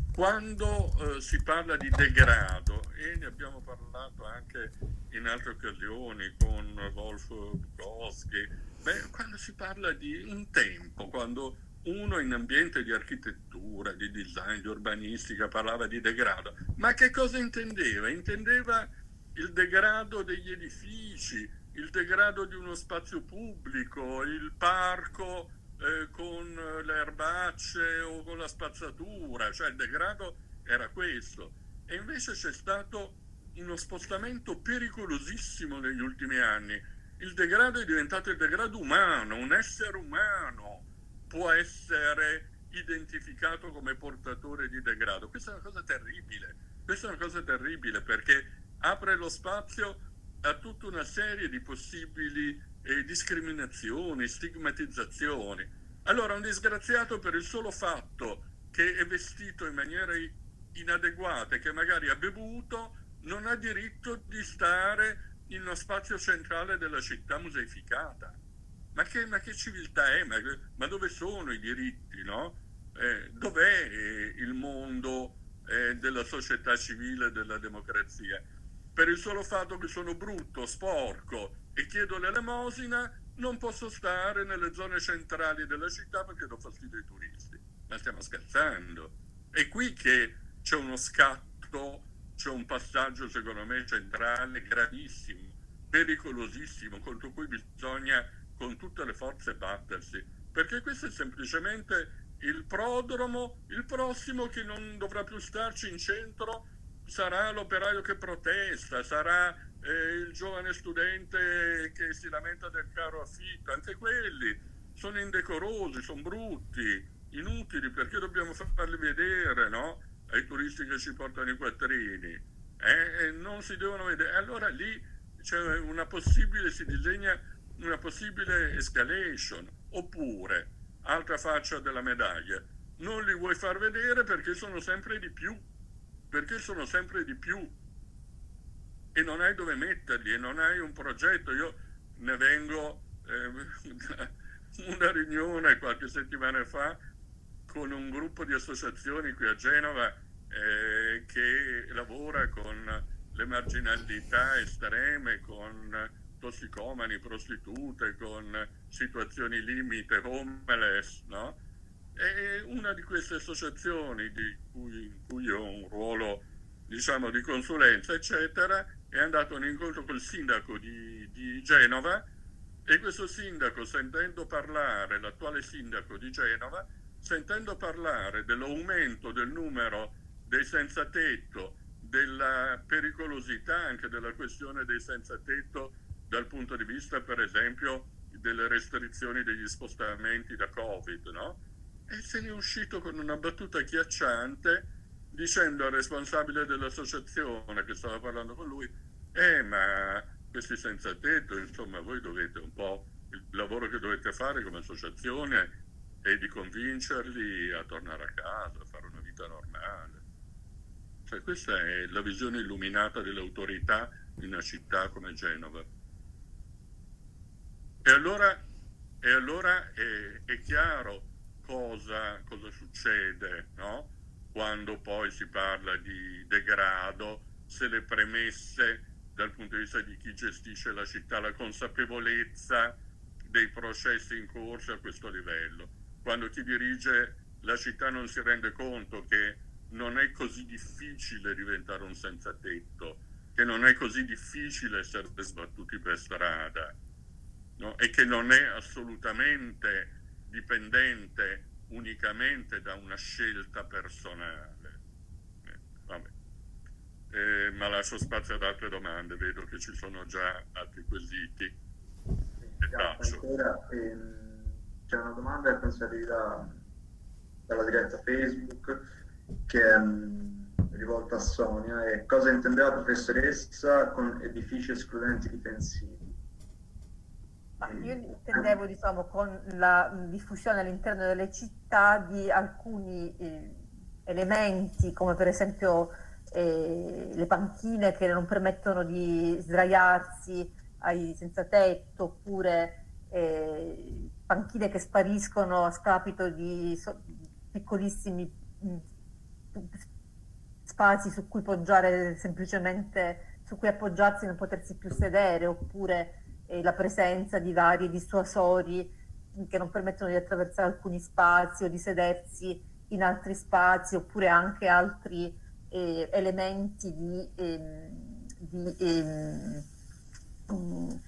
quando eh, si parla di degrado, e ne abbiamo parlato anche in altre occasioni con Wolf Bukowski, beh, quando si parla di un tempo, quando uno in ambiente di architettura, di design, di urbanistica parlava di degrado, ma che cosa intendeva? Intendeva il degrado degli edifici, il degrado di uno spazio pubblico, il parco eh, con le erbacce o con la spazzatura, cioè il degrado era questo. E invece c'è stato uno spostamento pericolosissimo negli ultimi anni. Il degrado è diventato il degrado umano, un essere umano può essere identificato come portatore di degrado. Questa è una cosa terribile, questa è una cosa terribile perché apre lo spazio a tutta una serie di possibili eh, discriminazioni, stigmatizzazioni. Allora un disgraziato per il solo fatto che è vestito in maniera inadeguata e che magari ha bevuto non ha diritto di stare in uno spazio centrale della città museificata. Ma che, ma che civiltà è? Ma, ma dove sono i diritti, no? Eh, dov'è eh, il mondo eh, della società civile e della democrazia? Per il solo fatto che sono brutto, sporco e chiedo l'elemosina, non posso stare nelle zone centrali della città perché do fastidio ai turisti. Ma stiamo scherzando? È qui che c'è uno scatto, c'è un passaggio secondo me centrale, gravissimo, pericolosissimo, contro cui bisogna con tutte le forze battersi, perché questo è semplicemente il prodromo, il prossimo che non dovrà più starci in centro sarà l'operaio che protesta, sarà eh, il giovane studente che si lamenta del caro affitto. Anche quelli sono indecorosi, sono brutti, inutili, perché dobbiamo farli vedere, no? Ai turisti che ci portano i quattrini, eh? Non si devono vedere. Allora lì c'è una possibile, si disegna una possibile escalation. Oppure, altra faccia della medaglia, non li vuoi far vedere perché sono sempre di più, perché sono sempre di più e non hai dove metterli e non hai un progetto. Io ne vengo eh, da una riunione qualche settimana fa con un gruppo di associazioni qui a Genova eh, che lavora con le marginalità estreme, con tossicomani, prostitute, con situazioni limite, homeless, no? E una di queste associazioni di cui, in cui ho un ruolo, diciamo, di consulenza, eccetera, è andato a un incontro col sindaco di, di Genova e questo sindaco, sentendo parlare, l'attuale sindaco di Genova, sentendo parlare dell'aumento del numero dei senza tetto, della pericolosità anche della questione dei senza tetto dal punto di vista, per esempio, delle restrizioni degli spostamenti da Covid, no? E se ne è uscito con una battuta agghiacciante dicendo al responsabile dell'associazione che stava parlando con lui: eh ma questi senza tetto, insomma, voi dovete un po', il lavoro che dovete fare come associazione è di convincerli a tornare a casa, a fare una vita normale. Cioè questa è la visione illuminata dell'autorità in una città come Genova. E allora, e allora è, è chiaro cosa, cosa succede, no? Quando poi si parla di degrado, se le premesse dal punto di vista di chi gestisce la città, la consapevolezza dei processi in corso a questo livello, quando chi dirige la città non si rende conto che non è così difficile diventare un senza tetto, che non è così difficile essere sbattuti per strada, no? E che non è assolutamente dipendente unicamente da una scelta personale. Eh, vabbè. Eh, ma lascio spazio ad altre domande, vedo che ci sono già altri quesiti. E faccio. Ancora, ehm, c'è una domanda che penso arrivi da, dalla diretta Facebook che è um, rivolta a Sonia, e cosa intendeva professoressa con edifici escludenti difensivi? Ma io intendevo, diciamo, con la diffusione all'interno delle città di alcuni eh, elementi, come per esempio eh, le panchine che non permettono di sdraiarsi ai senza tetto, oppure eh, panchine che spariscono a scapito di so, piccolissimi mh, spazi su cui poggiare semplicemente, su cui appoggiarsi e non potersi più sedere, oppure eh, la presenza di vari dissuasori che non permettono di attraversare alcuni spazi o di sedersi in altri spazi, oppure anche altri eh, elementi di, eh, di eh, um,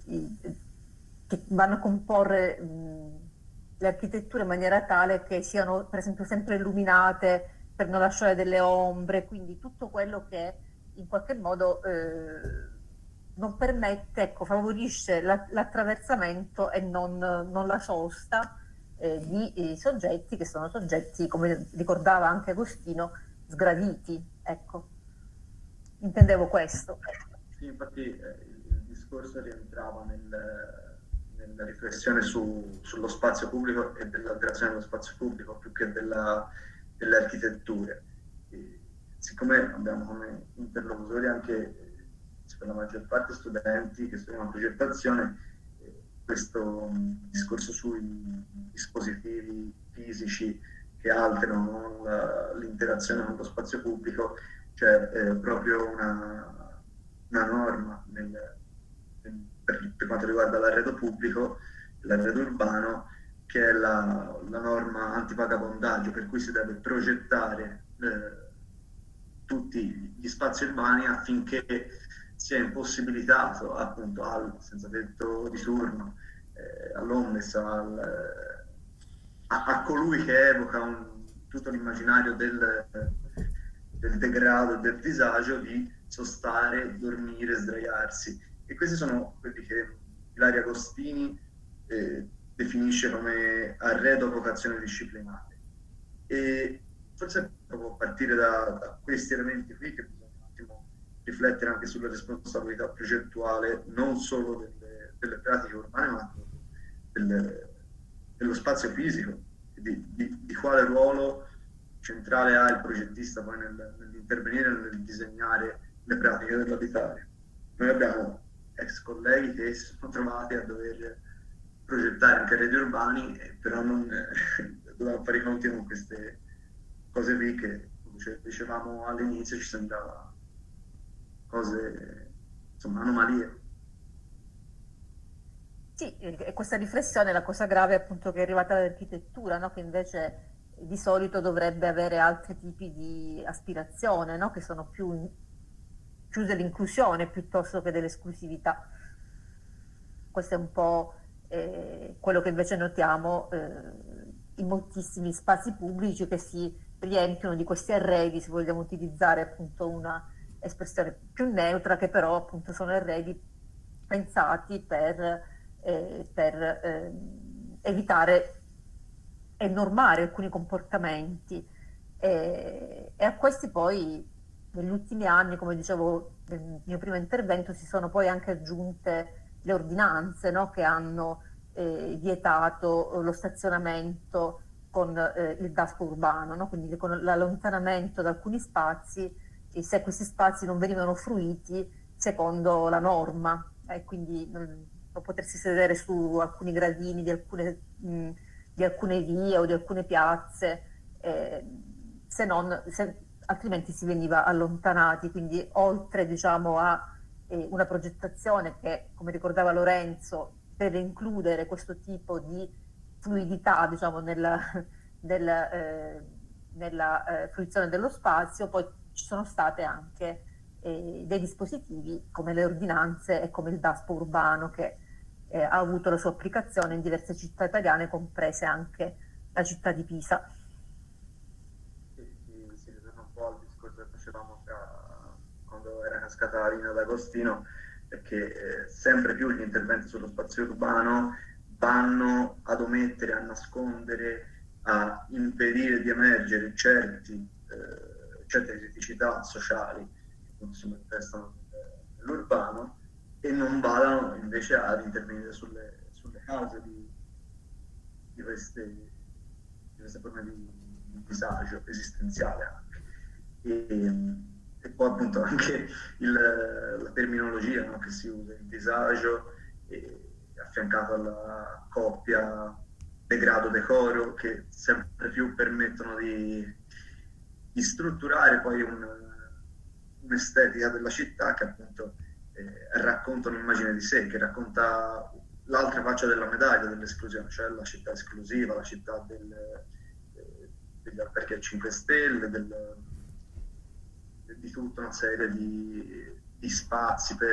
che vanno a comporre um, le architetture in maniera tale che siano per esempio sempre illuminate per non lasciare delle ombre, quindi tutto quello che in qualche modo eh, non permette, ecco, favorisce la, l'attraversamento e non, non la sosta eh, di eh, soggetti che sono soggetti, come ricordava anche Agostino, sgraditi, ecco. Intendevo questo. Sì, infatti eh, il discorso rientrava nel, nella riflessione su, sullo spazio pubblico e dell'alterazione dello spazio pubblico più che della, delle architetture. E, siccome abbiamo come interlocutori anche per la maggior parte studenti che studiano progettazione, eh, questo um, discorso sui dispositivi fisici che alterano la, l'interazione con lo spazio pubblico, c'è eh, proprio una, una norma nel, nel, per, per quanto riguarda l'arredo pubblico, l'arredo urbano, che è la, la norma antivagabondaggio, per cui si deve progettare eh, tutti gli spazi urbani affinché sia impossibilitato appunto al senza tetto di turno, eh, all'homeless, al, a, a colui che evoca un, tutto l'immaginario del, del degrado e del disagio, di sostare, dormire, sdraiarsi. E questi sono quelli che Ilaria Agostini eh, definisce come arredo a vocazione disciplinare. E forse proprio a partire da, da questi elementi qui che bisogna un attimo riflettere anche sulla responsabilità progettuale non solo delle, delle pratiche urbane, ma anche delle, dello spazio fisico, di, di, di quale ruolo centrale ha il progettista poi nel, nell'intervenire, nel disegnare le pratiche dell'abitare. Noi abbiamo ex colleghi che si sono trovati a dover progettare anche arredi urbani, però non eh, dovevano fare i conti con queste cose qui che, come dicevamo all'inizio, ci sembrava cose, insomma, anomalie. Sì, e questa riflessione, la cosa grave appunto che è arrivata dall'architettura, no? Che invece di solito dovrebbe avere altri tipi di aspirazione, no? Che sono più, più dell'inclusione piuttosto che dell'esclusività. Questo è un po' eh, quello che invece notiamo eh, in moltissimi spazi pubblici che si riempiono di questi arredi, se vogliamo utilizzare appunto una espressione più neutra, che però appunto sono arredi pensati per, eh, per eh, evitare e normare alcuni comportamenti e, e a questi poi negli ultimi anni, come dicevo nel mio primo intervento, si sono poi anche aggiunte le ordinanze, no? Che hanno eh, vietato lo stazionamento con eh, il daspo urbano, no? Quindi con l'allontanamento da alcuni spazi, e se questi spazi non venivano fruiti secondo la norma, e eh, quindi non, non potersi sedere su alcuni gradini di alcune, mh, di alcune vie o di alcune piazze, eh, se non, se, altrimenti si veniva allontanati. Quindi oltre, diciamo, a eh, una progettazione che, come ricordava Lorenzo, deve includere questo tipo di fluidità, diciamo, nella, del, eh, nella eh, fruizione dello spazio, poi ci sono state anche eh, dei dispositivi come le ordinanze e come il daspo urbano, che eh, ha avuto la sua applicazione in diverse città italiane, comprese anche la città di Pisa. Si, si, si ritorna un po' al discorso che facevamo fra quando era cascata la linea d'Agostino, perché eh, sempre più gli interventi sullo spazio urbano vanno ad omettere, a nascondere, a impedire di emergere certi, eh, certe criticità sociali che non si manifestano nell'urbano e non vadano invece ad intervenire sulle, sulle cause di, di, queste, di queste forme di, di disagio esistenziale anche. E, e poi appunto anche il, la terminologia, no, che si usa, il disagio e, affiancato alla coppia degrado decoro, che sempre più permettono di, di strutturare poi un, un'estetica della città che appunto eh, racconta un'immagine di sé, che racconta l'altra faccia della medaglia dell'esclusione, cioè la città esclusiva, la città del, eh, degli alberghi a cinque stelle, del, di tutta una serie di, di spazi per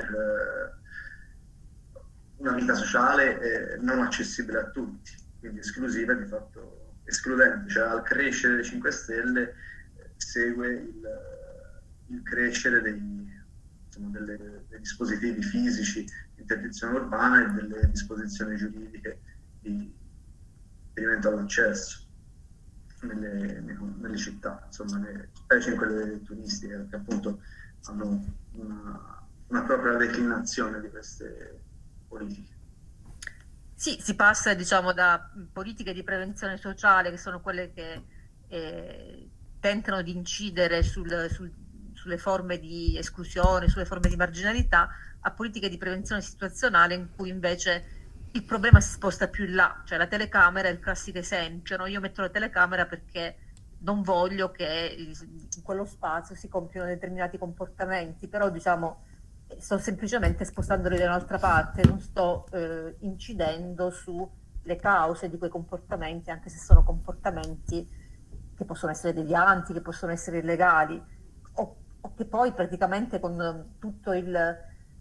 eh, una vita sociale eh, non accessibile a tutti, quindi esclusiva e di fatto escludente, cioè al crescere dei cinque stelle eh, segue il, il crescere dei, insomma, delle, dei dispositivi fisici di interdizione urbana e delle disposizioni giuridiche di riferimento all'accesso nelle, nelle città, insomma, nelle, specie in quelle turistiche, che appunto hanno una, una propria declinazione di queste politiche. Sì, si passa, diciamo, da politiche di prevenzione sociale, che sono quelle che eh, tentano di incidere sul, sul, sulle forme di esclusione, sulle forme di marginalità, a politiche di prevenzione situazionale in cui invece il problema si sposta più in là, cioè la telecamera è il classico esempio, no? Io metto la telecamera perché non voglio che in quello spazio si compiano determinati comportamenti, però diciamo sto semplicemente spostandoli da un'altra parte, non sto eh, incidendo sulle cause di quei comportamenti, anche se sono comportamenti che possono essere devianti, che possono essere illegali, o, o che poi praticamente con tutto il,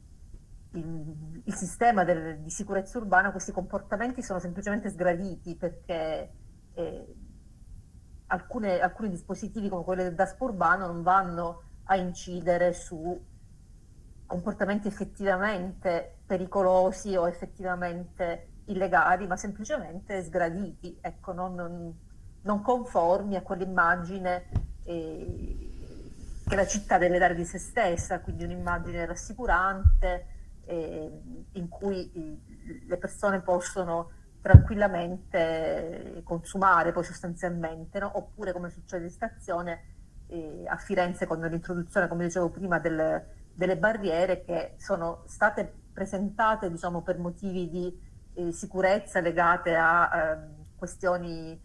il, il sistema del, di sicurezza urbana questi comportamenti sono semplicemente sgraditi perché eh, alcune, alcuni dispositivi come quelli del DASPO urbano non vanno a incidere su comportamenti effettivamente pericolosi o effettivamente illegali, ma semplicemente sgraditi, ecco, non, non, non conformi a quell'immagine eh, che la città deve dare di se stessa, quindi un'immagine rassicurante eh, in cui eh, le persone possono tranquillamente consumare poi sostanzialmente, no? Oppure come succede in stazione eh, a Firenze con l'introduzione, come dicevo prima, del delle barriere che sono state presentate, diciamo, per motivi di eh, sicurezza legate a eh, questioni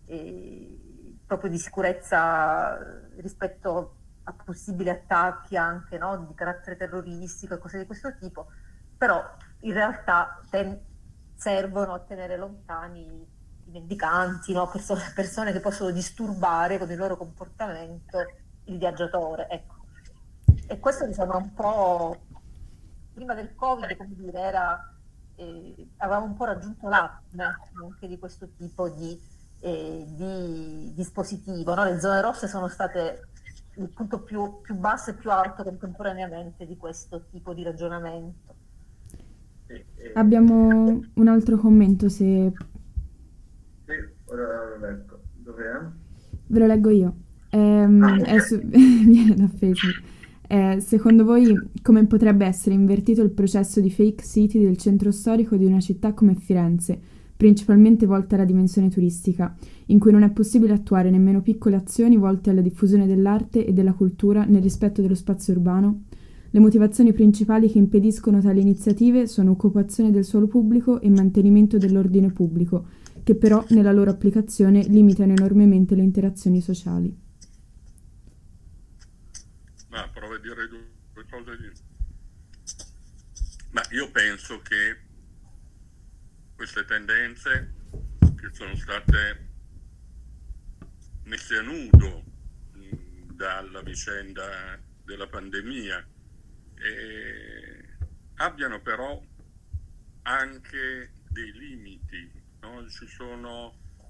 eh, proprio di sicurezza rispetto a possibili attacchi anche, no, di carattere terroristico e cose di questo tipo, però in realtà ten- servono a tenere lontani i mendicanti, no, perso- persone che possono disturbare con il loro comportamento il viaggiatore, ecco. E questo diciamo è un po' prima del Covid, come dire, era, eh, avevamo un po' raggiunto l'acme anche di questo tipo di, eh, di dispositivo, no? Le zone rosse sono state il punto più, più basso e più alto contemporaneamente di questo tipo di ragionamento. Abbiamo un altro commento, se... Sì, ora lo leggo. Dov'è? Ve lo leggo io. Ehm, Ah, okay. è su... Viene da Facebook. Eh, secondo voi come potrebbe essere invertito il processo di fake city del centro storico di una città come Firenze, principalmente volta alla dimensione turistica, in cui non è possibile attuare nemmeno piccole azioni volte alla diffusione dell'arte e della cultura nel rispetto dello spazio urbano? Le motivazioni principali che impediscono tali iniziative sono occupazione del suolo pubblico e mantenimento dell'ordine pubblico, che però nella loro applicazione limitano enormemente le interazioni sociali. Ma provo a dire due cose di... Ma io penso che queste tendenze che sono state messe a nudo dalla vicenda della pandemia e abbiano però anche dei limiti, no? Ci sono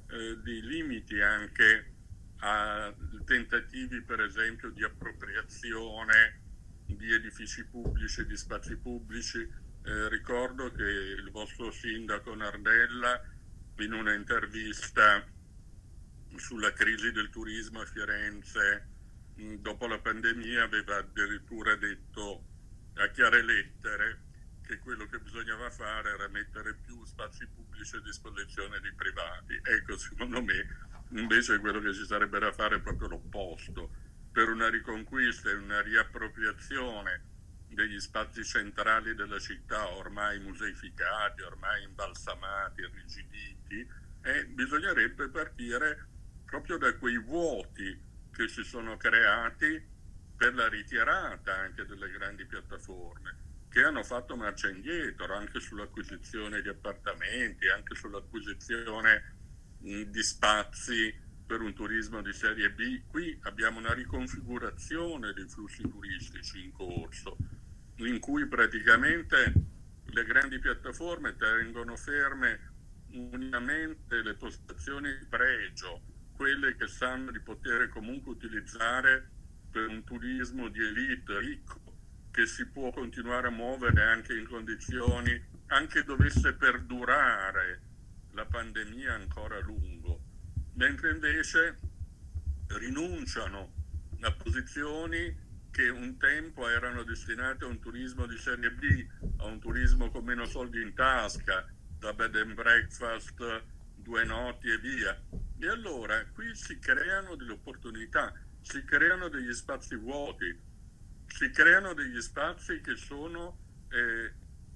eh, dei limiti anche a tentativi, per esempio, di appropriazione di edifici pubblici, di spazi pubblici. Eh, ricordo che il vostro sindaco Nardella, in una intervista sulla crisi del turismo a Firenze mh, dopo la pandemia, aveva addirittura detto a chiare lettere che quello che bisognava fare era mettere più spazi pubblici a disposizione dei privati. Ecco, secondo me invece quello che ci sarebbe da fare è proprio l'opposto, per una riconquista e una riappropriazione degli spazi centrali della città, ormai museificati, ormai imbalsamati, irrigiditi, e bisognerebbe partire proprio da quei vuoti che si sono creati per la ritirata anche delle grandi piattaforme, che hanno fatto marcia indietro anche sull'acquisizione di appartamenti, anche sull'acquisizione mh, di spazi per un turismo di serie B. Qui abbiamo una riconfigurazione dei flussi turistici in corso, in cui praticamente le grandi piattaforme tengono ferme unicamente le postazioni di pregio, quelle che sanno di poter comunque utilizzare per un turismo di elite ricco, che si può continuare a muovere anche in condizioni, anche dovesse perdurare la pandemia ancora a lungo, mentre invece rinunciano a posizioni che un tempo erano destinate a un turismo di serie B, a un turismo con meno soldi in tasca, da bed and breakfast, due notti e via. E allora qui si creano delle opportunità, si creano degli spazi vuoti, si creano degli spazi che sono... Eh...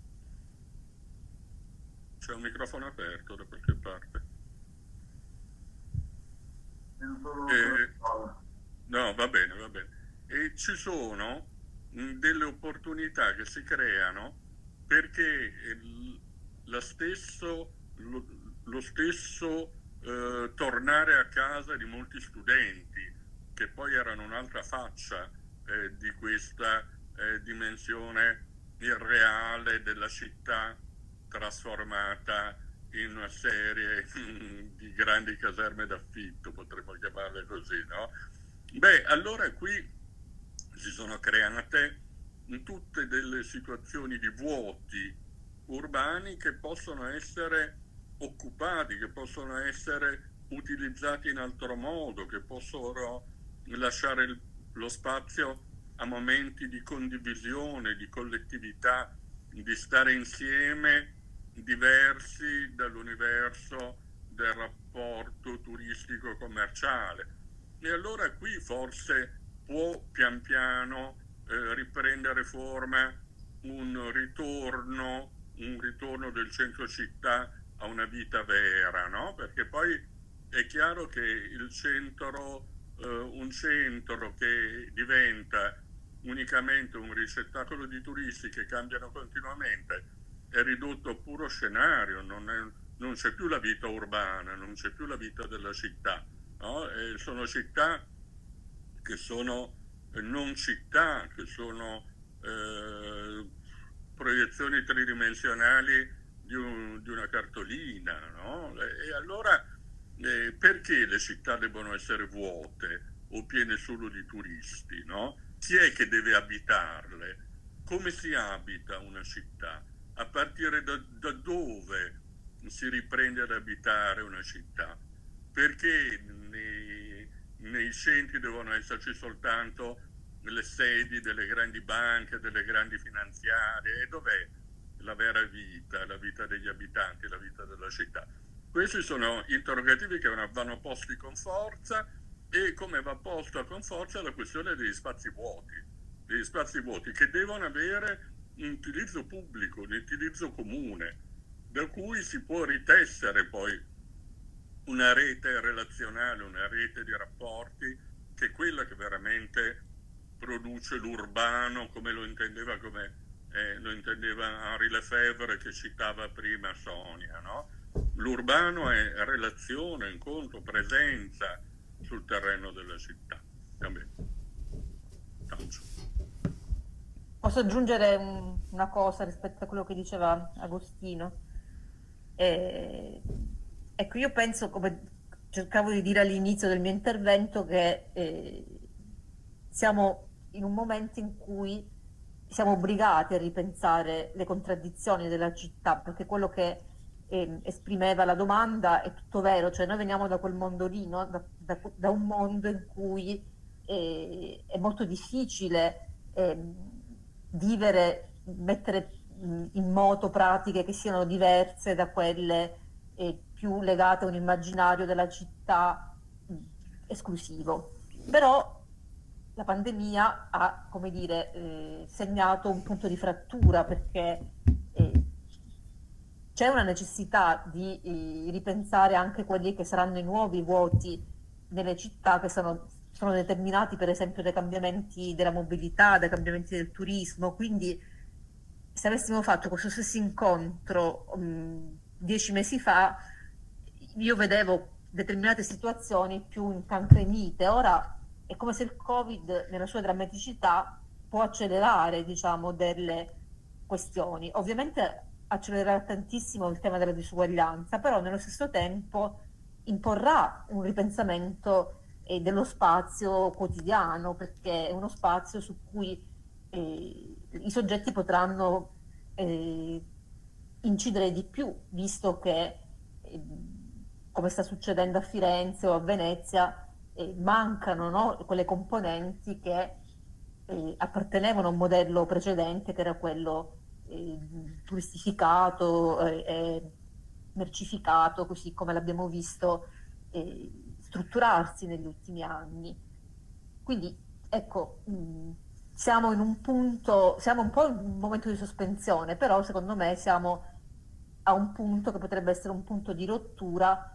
C'è un microfono aperto da qualche parte. Eh... No, va bene, va bene. E ci sono mh, delle opportunità che si creano perché il, la stesso, lo, lo stesso eh, tornare a casa di molti studenti, che poi erano un'altra faccia eh, di questa eh, dimensione irreale della città trasformata in una serie mh, di grandi caserme d'affitto, potremmo chiamarle così, no? Beh, allora qui si sono create tutte delle situazioni di vuoti urbani che possono essere occupati, che possono essere utilizzati in altro modo, che possono lasciare il, lo spazio a momenti di condivisione, di collettività, di stare insieme diversi dall'universo del rapporto turistico-commerciale. E allora qui forse può pian piano eh, riprendere forma un ritorno, un ritorno del centro città a una vita vera, no? Perché poi è chiaro che il centro, eh, un centro che diventa unicamente un ricettacolo di turisti che cambiano continuamente, è ridotto a puro scenario, non, è, non c'è più la vita urbana, non c'è più la vita della città, no? E sono città che sono non città, che sono eh, proiezioni tridimensionali di, un, di una cartolina, no? E allora eh, perché le città devono essere vuote o piene solo di turisti, no? Chi è che deve abitarle? Come si abita una città? A partire da, da dove si riprende ad abitare una città? Perché nei, nei centri devono esserci soltanto le sedi delle grandi banche, delle grandi finanziarie? E dov'è la vera vita, la vita degli abitanti, la vita della città? Questi sono interrogativi che vanno posti con forza, e come va posta con forza la questione degli spazi vuoti, degli spazi vuoti che devono avere un utilizzo pubblico, un utilizzo comune, da cui si può ritessere poi una rete relazionale, una rete di rapporti, che è quella che veramente produce l'urbano come lo intendeva, come eh, lo intendeva Henri Lefebvre, che citava prima Sonia, no? L'urbano è relazione, incontro, presenza sul terreno della città. Vabbè. Posso aggiungere un, una cosa rispetto a quello che diceva Agostino? Eh, ecco, io penso, come cercavo di dire all'inizio del mio intervento che eh, siamo in un momento in cui siamo obbligati a ripensare le contraddizioni della città, perché quello che eh, esprimeva la domanda è tutto vero, cioè noi veniamo da quel mondo lì, no? da, da, da un mondo in cui eh, è molto difficile eh, vivere, mettere in moto pratiche che siano diverse da quelle eh, più legate a un immaginario della città mh, esclusivo. Però la pandemia ha, come dire, eh, segnato un punto di frattura, perché eh, c'è una necessità di eh, ripensare anche quelli che saranno i nuovi vuoti nelle città, che sono, sono determinati per esempio dai cambiamenti della mobilità, dai cambiamenti del turismo. Quindi se avessimo fatto questo stesso incontro um, dieci mesi fa, io vedevo determinate situazioni più incancrenite. Ora è come se il Covid, nella sua drammaticità, può accelerare, diciamo, delle questioni. Ovviamente accelererà tantissimo il tema della disuguaglianza, però nello stesso tempo imporrà un ripensamento eh, dello spazio quotidiano, perché è uno spazio su cui eh, i soggetti potranno eh, incidere di più, visto che, eh, come sta succedendo a Firenze o a Venezia, eh, mancano, no, quelle componenti che eh, appartenevano a un modello precedente, che era quello eh, turistificato e eh, mercificato, così come l'abbiamo visto eh, strutturarsi negli ultimi anni. Quindi ecco, mh, siamo in un punto, siamo un po' in un momento di sospensione, però secondo me siamo a un punto che potrebbe essere un punto di rottura,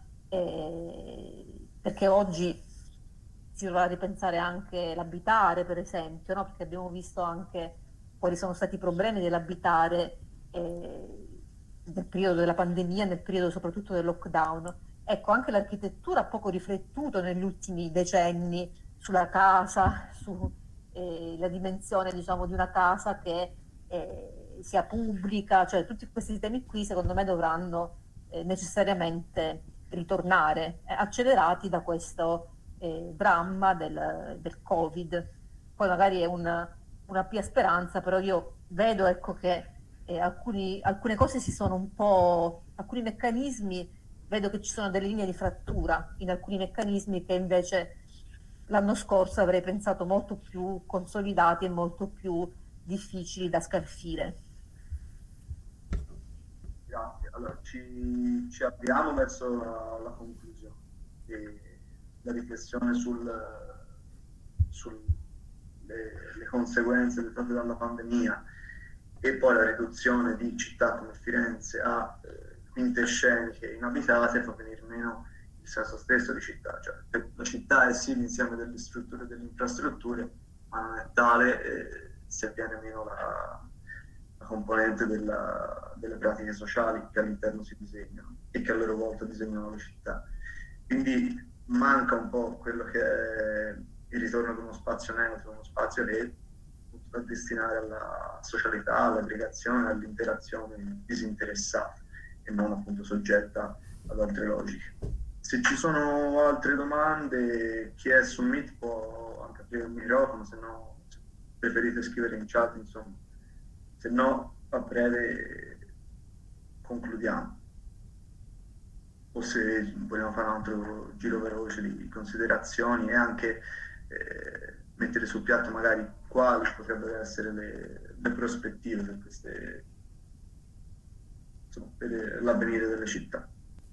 eh, perché oggi si dovrà ripensare anche l'abitare, per esempio, no? Perché abbiamo visto anche quali sono stati i problemi dell'abitare eh, nel periodo della pandemia, nel periodo soprattutto del lockdown. Ecco, anche l'architettura ha poco riflettuto negli ultimi decenni sulla casa, sulla eh, dimensione, diciamo, di una casa che eh, sia pubblica, cioè tutti questi temi qui secondo me dovranno eh, necessariamente ritornare, eh, accelerati da questo eh, dramma del, del Covid. Poi magari è una, una pia speranza, però io vedo, ecco, che eh, alcuni, alcune cose si sono un po', alcuni meccanismi, vedo che ci sono delle linee di frattura in alcuni meccanismi che invece l'anno scorso avrei pensato molto più consolidati e molto più difficili da scalfire. Grazie. Allora, ci, ci avviamo verso la, la conclusione. E la riflessione sulle sul, le conseguenze dettate dalla pandemia e poi la riduzione di città come Firenze a eh, quinte sceniche inabitate fa venire meno il senso stesso di città. Cioè, la città è sì l'insieme delle strutture e delle infrastrutture, ma non è tale eh, se avviene meno la, la componente della, delle pratiche sociali che all'interno si disegnano e che a loro volta disegnano la città. Quindi manca un po' quello che è il ritorno ad uno spazio neutro, uno spazio che è da destinare alla socialità, all'aggregazione, all'interazione disinteressata e non appunto soggetta ad altre logiche. Se ci sono altre domande, chi è su Meet può anche aprire il microfono, se no se preferite scrivere in chat, insomma. Se no, a breve concludiamo. O se vogliamo fare un altro giro veloce di considerazioni e anche eh, mettere sul piatto magari quali potrebbero essere le, le prospettive per, queste, insomma, per l'avvenire delle città.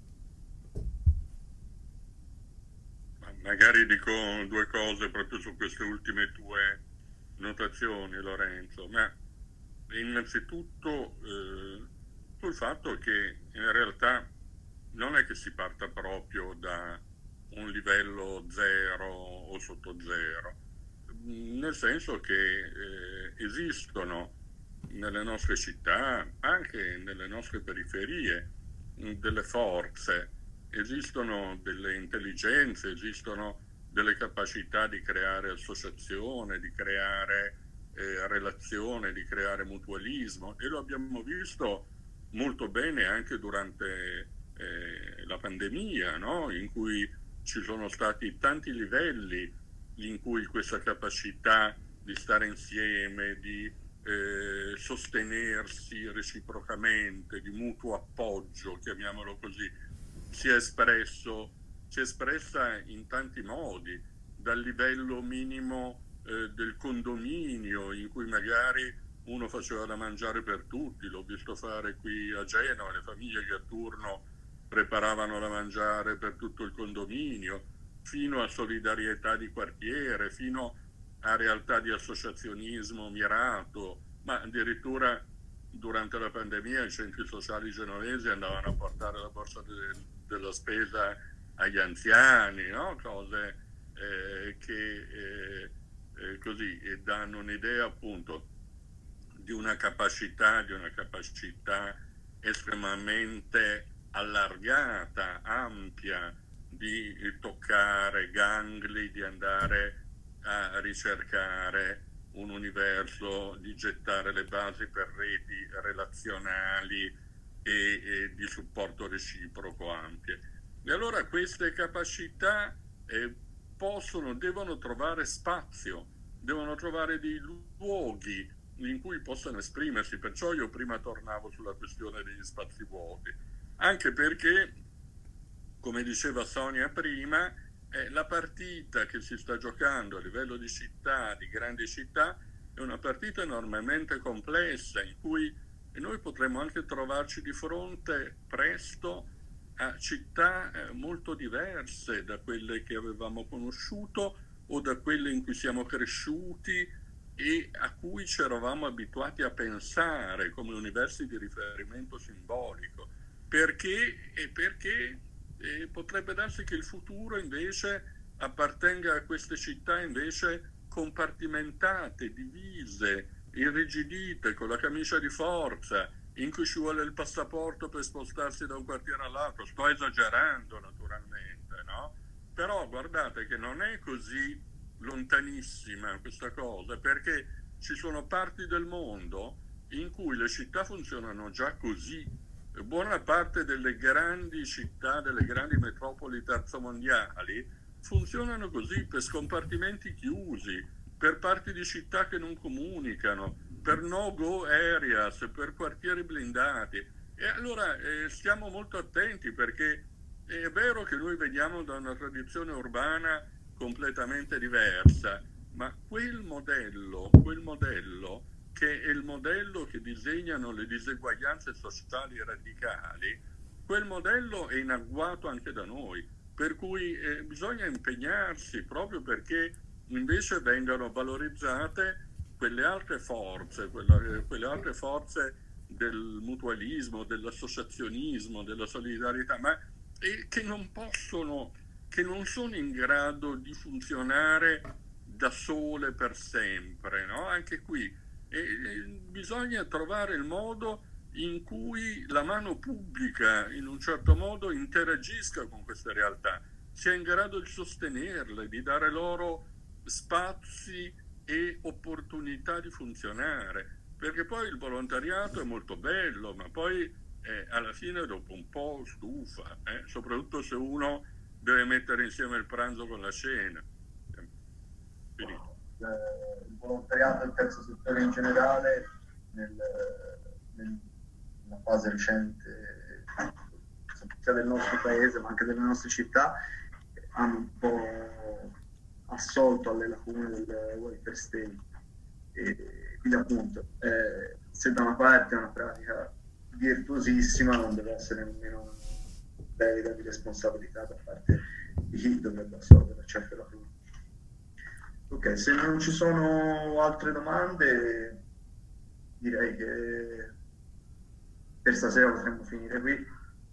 Magari dico due cose proprio su queste ultime tue notazioni, Lorenzo, ma innanzitutto eh, sul fatto che in realtà non è che si parta proprio da un livello zero o sotto zero, nel senso che eh, esistono nelle nostre città, anche nelle nostre periferie, delle forze, esistono delle intelligenze, esistono delle capacità di creare associazione, di creare eh, relazione, di creare mutualismo, e lo abbiamo visto molto bene anche durante eh, la pandemia, no? In cui ci sono stati tanti livelli in cui questa capacità di stare insieme, di eh, sostenersi reciprocamente, di mutuo appoggio, chiamiamolo così, si è espresso, si è espressa in tanti modi, dal livello minimo eh, del condominio, in cui magari uno faceva da mangiare per tutti, l'ho visto fare qui a Genova, le famiglie che a turno preparavano da mangiare per tutto il condominio, fino a solidarietà di quartiere, fino a realtà di associazionismo mirato, ma addirittura durante la pandemia i centri sociali genovesi andavano a portare la borsa de, della spesa agli anziani, no? Cose eh, che eh, eh, così eh, danno un'idea appunto di una capacità, di una capacità estremamente allargata, ampia, di toccare gangli, di andare a ricercare un universo, di gettare le basi per reti relazionali e, e di supporto reciproco ampie. E allora queste capacità eh, possono, devono trovare spazio, devono trovare dei luoghi in cui possano esprimersi. Perciò io prima tornavo sulla questione degli spazi vuoti, anche perché, come diceva Sonia prima, eh, la partita che si sta giocando a livello di città, di grandi città, è una partita enormemente complessa, in cui noi potremo anche trovarci di fronte presto a città eh, molto diverse da quelle che avevamo conosciuto o da quelle in cui siamo cresciuti e a cui ci eravamo abituati a pensare come universi di riferimento simbolico. Perché? E perché eh, potrebbe darsi che il futuro invece appartenga a queste città invece compartimentate, divise, irrigidite, con la camicia di forza, in cui ci vuole il passaporto per spostarsi da un quartiere all'altro. Sto esagerando naturalmente, no? Però guardate che non è così lontanissima questa cosa, perché ci sono parti del mondo in cui le città funzionano già così. Buona parte delle grandi città, delle grandi metropoli terzomondiali funzionano così, per scompartimenti chiusi, per parti di città che non comunicano, per no-go areas, per quartieri blindati. E allora eh, stiamo molto attenti, perché è vero che noi veniamo da una tradizione urbana completamente diversa, ma quel modello, quel modello che è il modello che disegnano le diseguaglianze sociali radicali, quel modello è in agguato anche da noi, per cui eh, bisogna impegnarsi proprio perché invece vengano valorizzate quelle altre forze, quella, eh, quelle altre forze del mutualismo, dell'associazionismo, della solidarietà, ma eh, che non possono, che non sono in grado di funzionare da sole per sempre, no? Anche qui eh, bisogna trovare il modo in cui la mano pubblica in un certo modo interagisca con queste realtà, sia in grado di sostenerle, di dare loro spazi e opportunità di funzionare, perché poi il volontariato è molto bello, ma poi eh, alla fine dopo un po' stufa, eh? Soprattutto se uno deve mettere insieme il pranzo con la cena. Finito. Il volontariato e il terzo settore in generale nel, nel, nella fase recente sia del nostro paese ma anche delle nostre città hanno un po' assolto alle lacune del welfare state, e quindi appunto eh, se da una parte è una pratica virtuosissima, non deve essere nemmeno debita di responsabilità da parte di chi dovrebbe assolvere certe lacune. Ok, se non ci sono altre domande, direi che per stasera potremmo finire qui.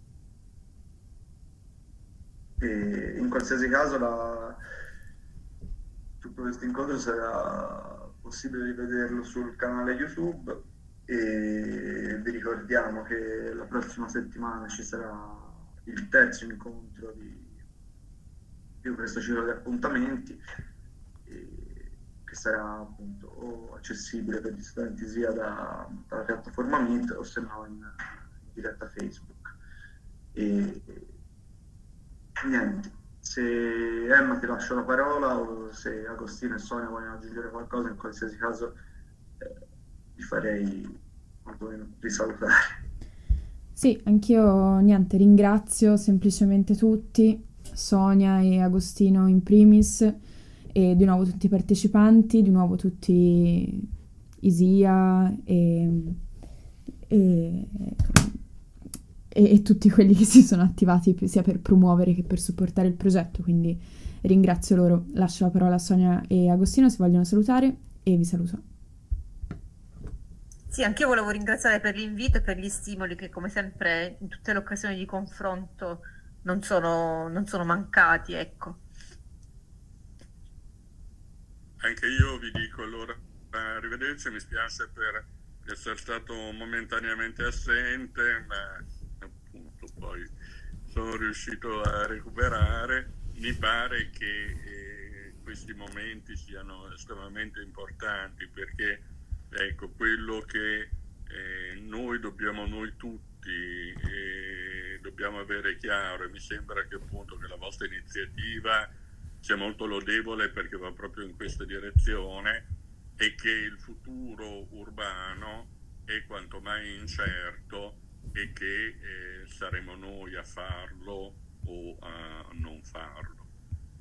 E in qualsiasi caso la... tutto questo incontro sarà possibile rivederlo sul canale YouTube, e vi ricordiamo che la prossima settimana ci sarà il terzo incontro di, di questo ciclo di appuntamenti, che sarà appunto accessibile per gli studenti sia da, dalla piattaforma Meet o se no in, in diretta Facebook. E, e niente, se Emma ti lascio la parola o se Agostino e Sonia vogliono aggiungere qualcosa, in qualsiasi caso eh, vi farei quantomeno risalutare. Sì, anch'io niente, ringrazio semplicemente tutti, Sonia e Agostino in primis, e di nuovo tutti i partecipanti, di nuovo tutti Isia e, e, e, e tutti quelli che si sono attivati sia per promuovere che per supportare il progetto, quindi ringrazio loro. Lascio la parola a Sonia e Agostino se vogliono salutare e vi saluto. Sì, anch'io volevo ringraziare per l'invito e per gli stimoli che, come sempre, in tutte le occasioni di confronto non sono, non sono mancati, ecco. Anche io vi dico allora arrivederci, mi spiace per essere stato momentaneamente assente, ma appunto poi sono riuscito a recuperare. Mi pare che eh, questi momenti siano estremamente importanti perché ecco, quello che eh, noi dobbiamo, noi tutti, eh, dobbiamo avere chiaro, e mi sembra che appunto che la vostra iniziativa sia molto lodevole perché va proprio in questa direzione, e che il futuro urbano è quanto mai incerto e che eh, saremo noi a farlo o a non farlo.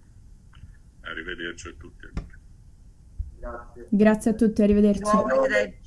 Arrivederci a tutti. Grazie. Grazie a tutti, arrivederci. Di nuovo, direi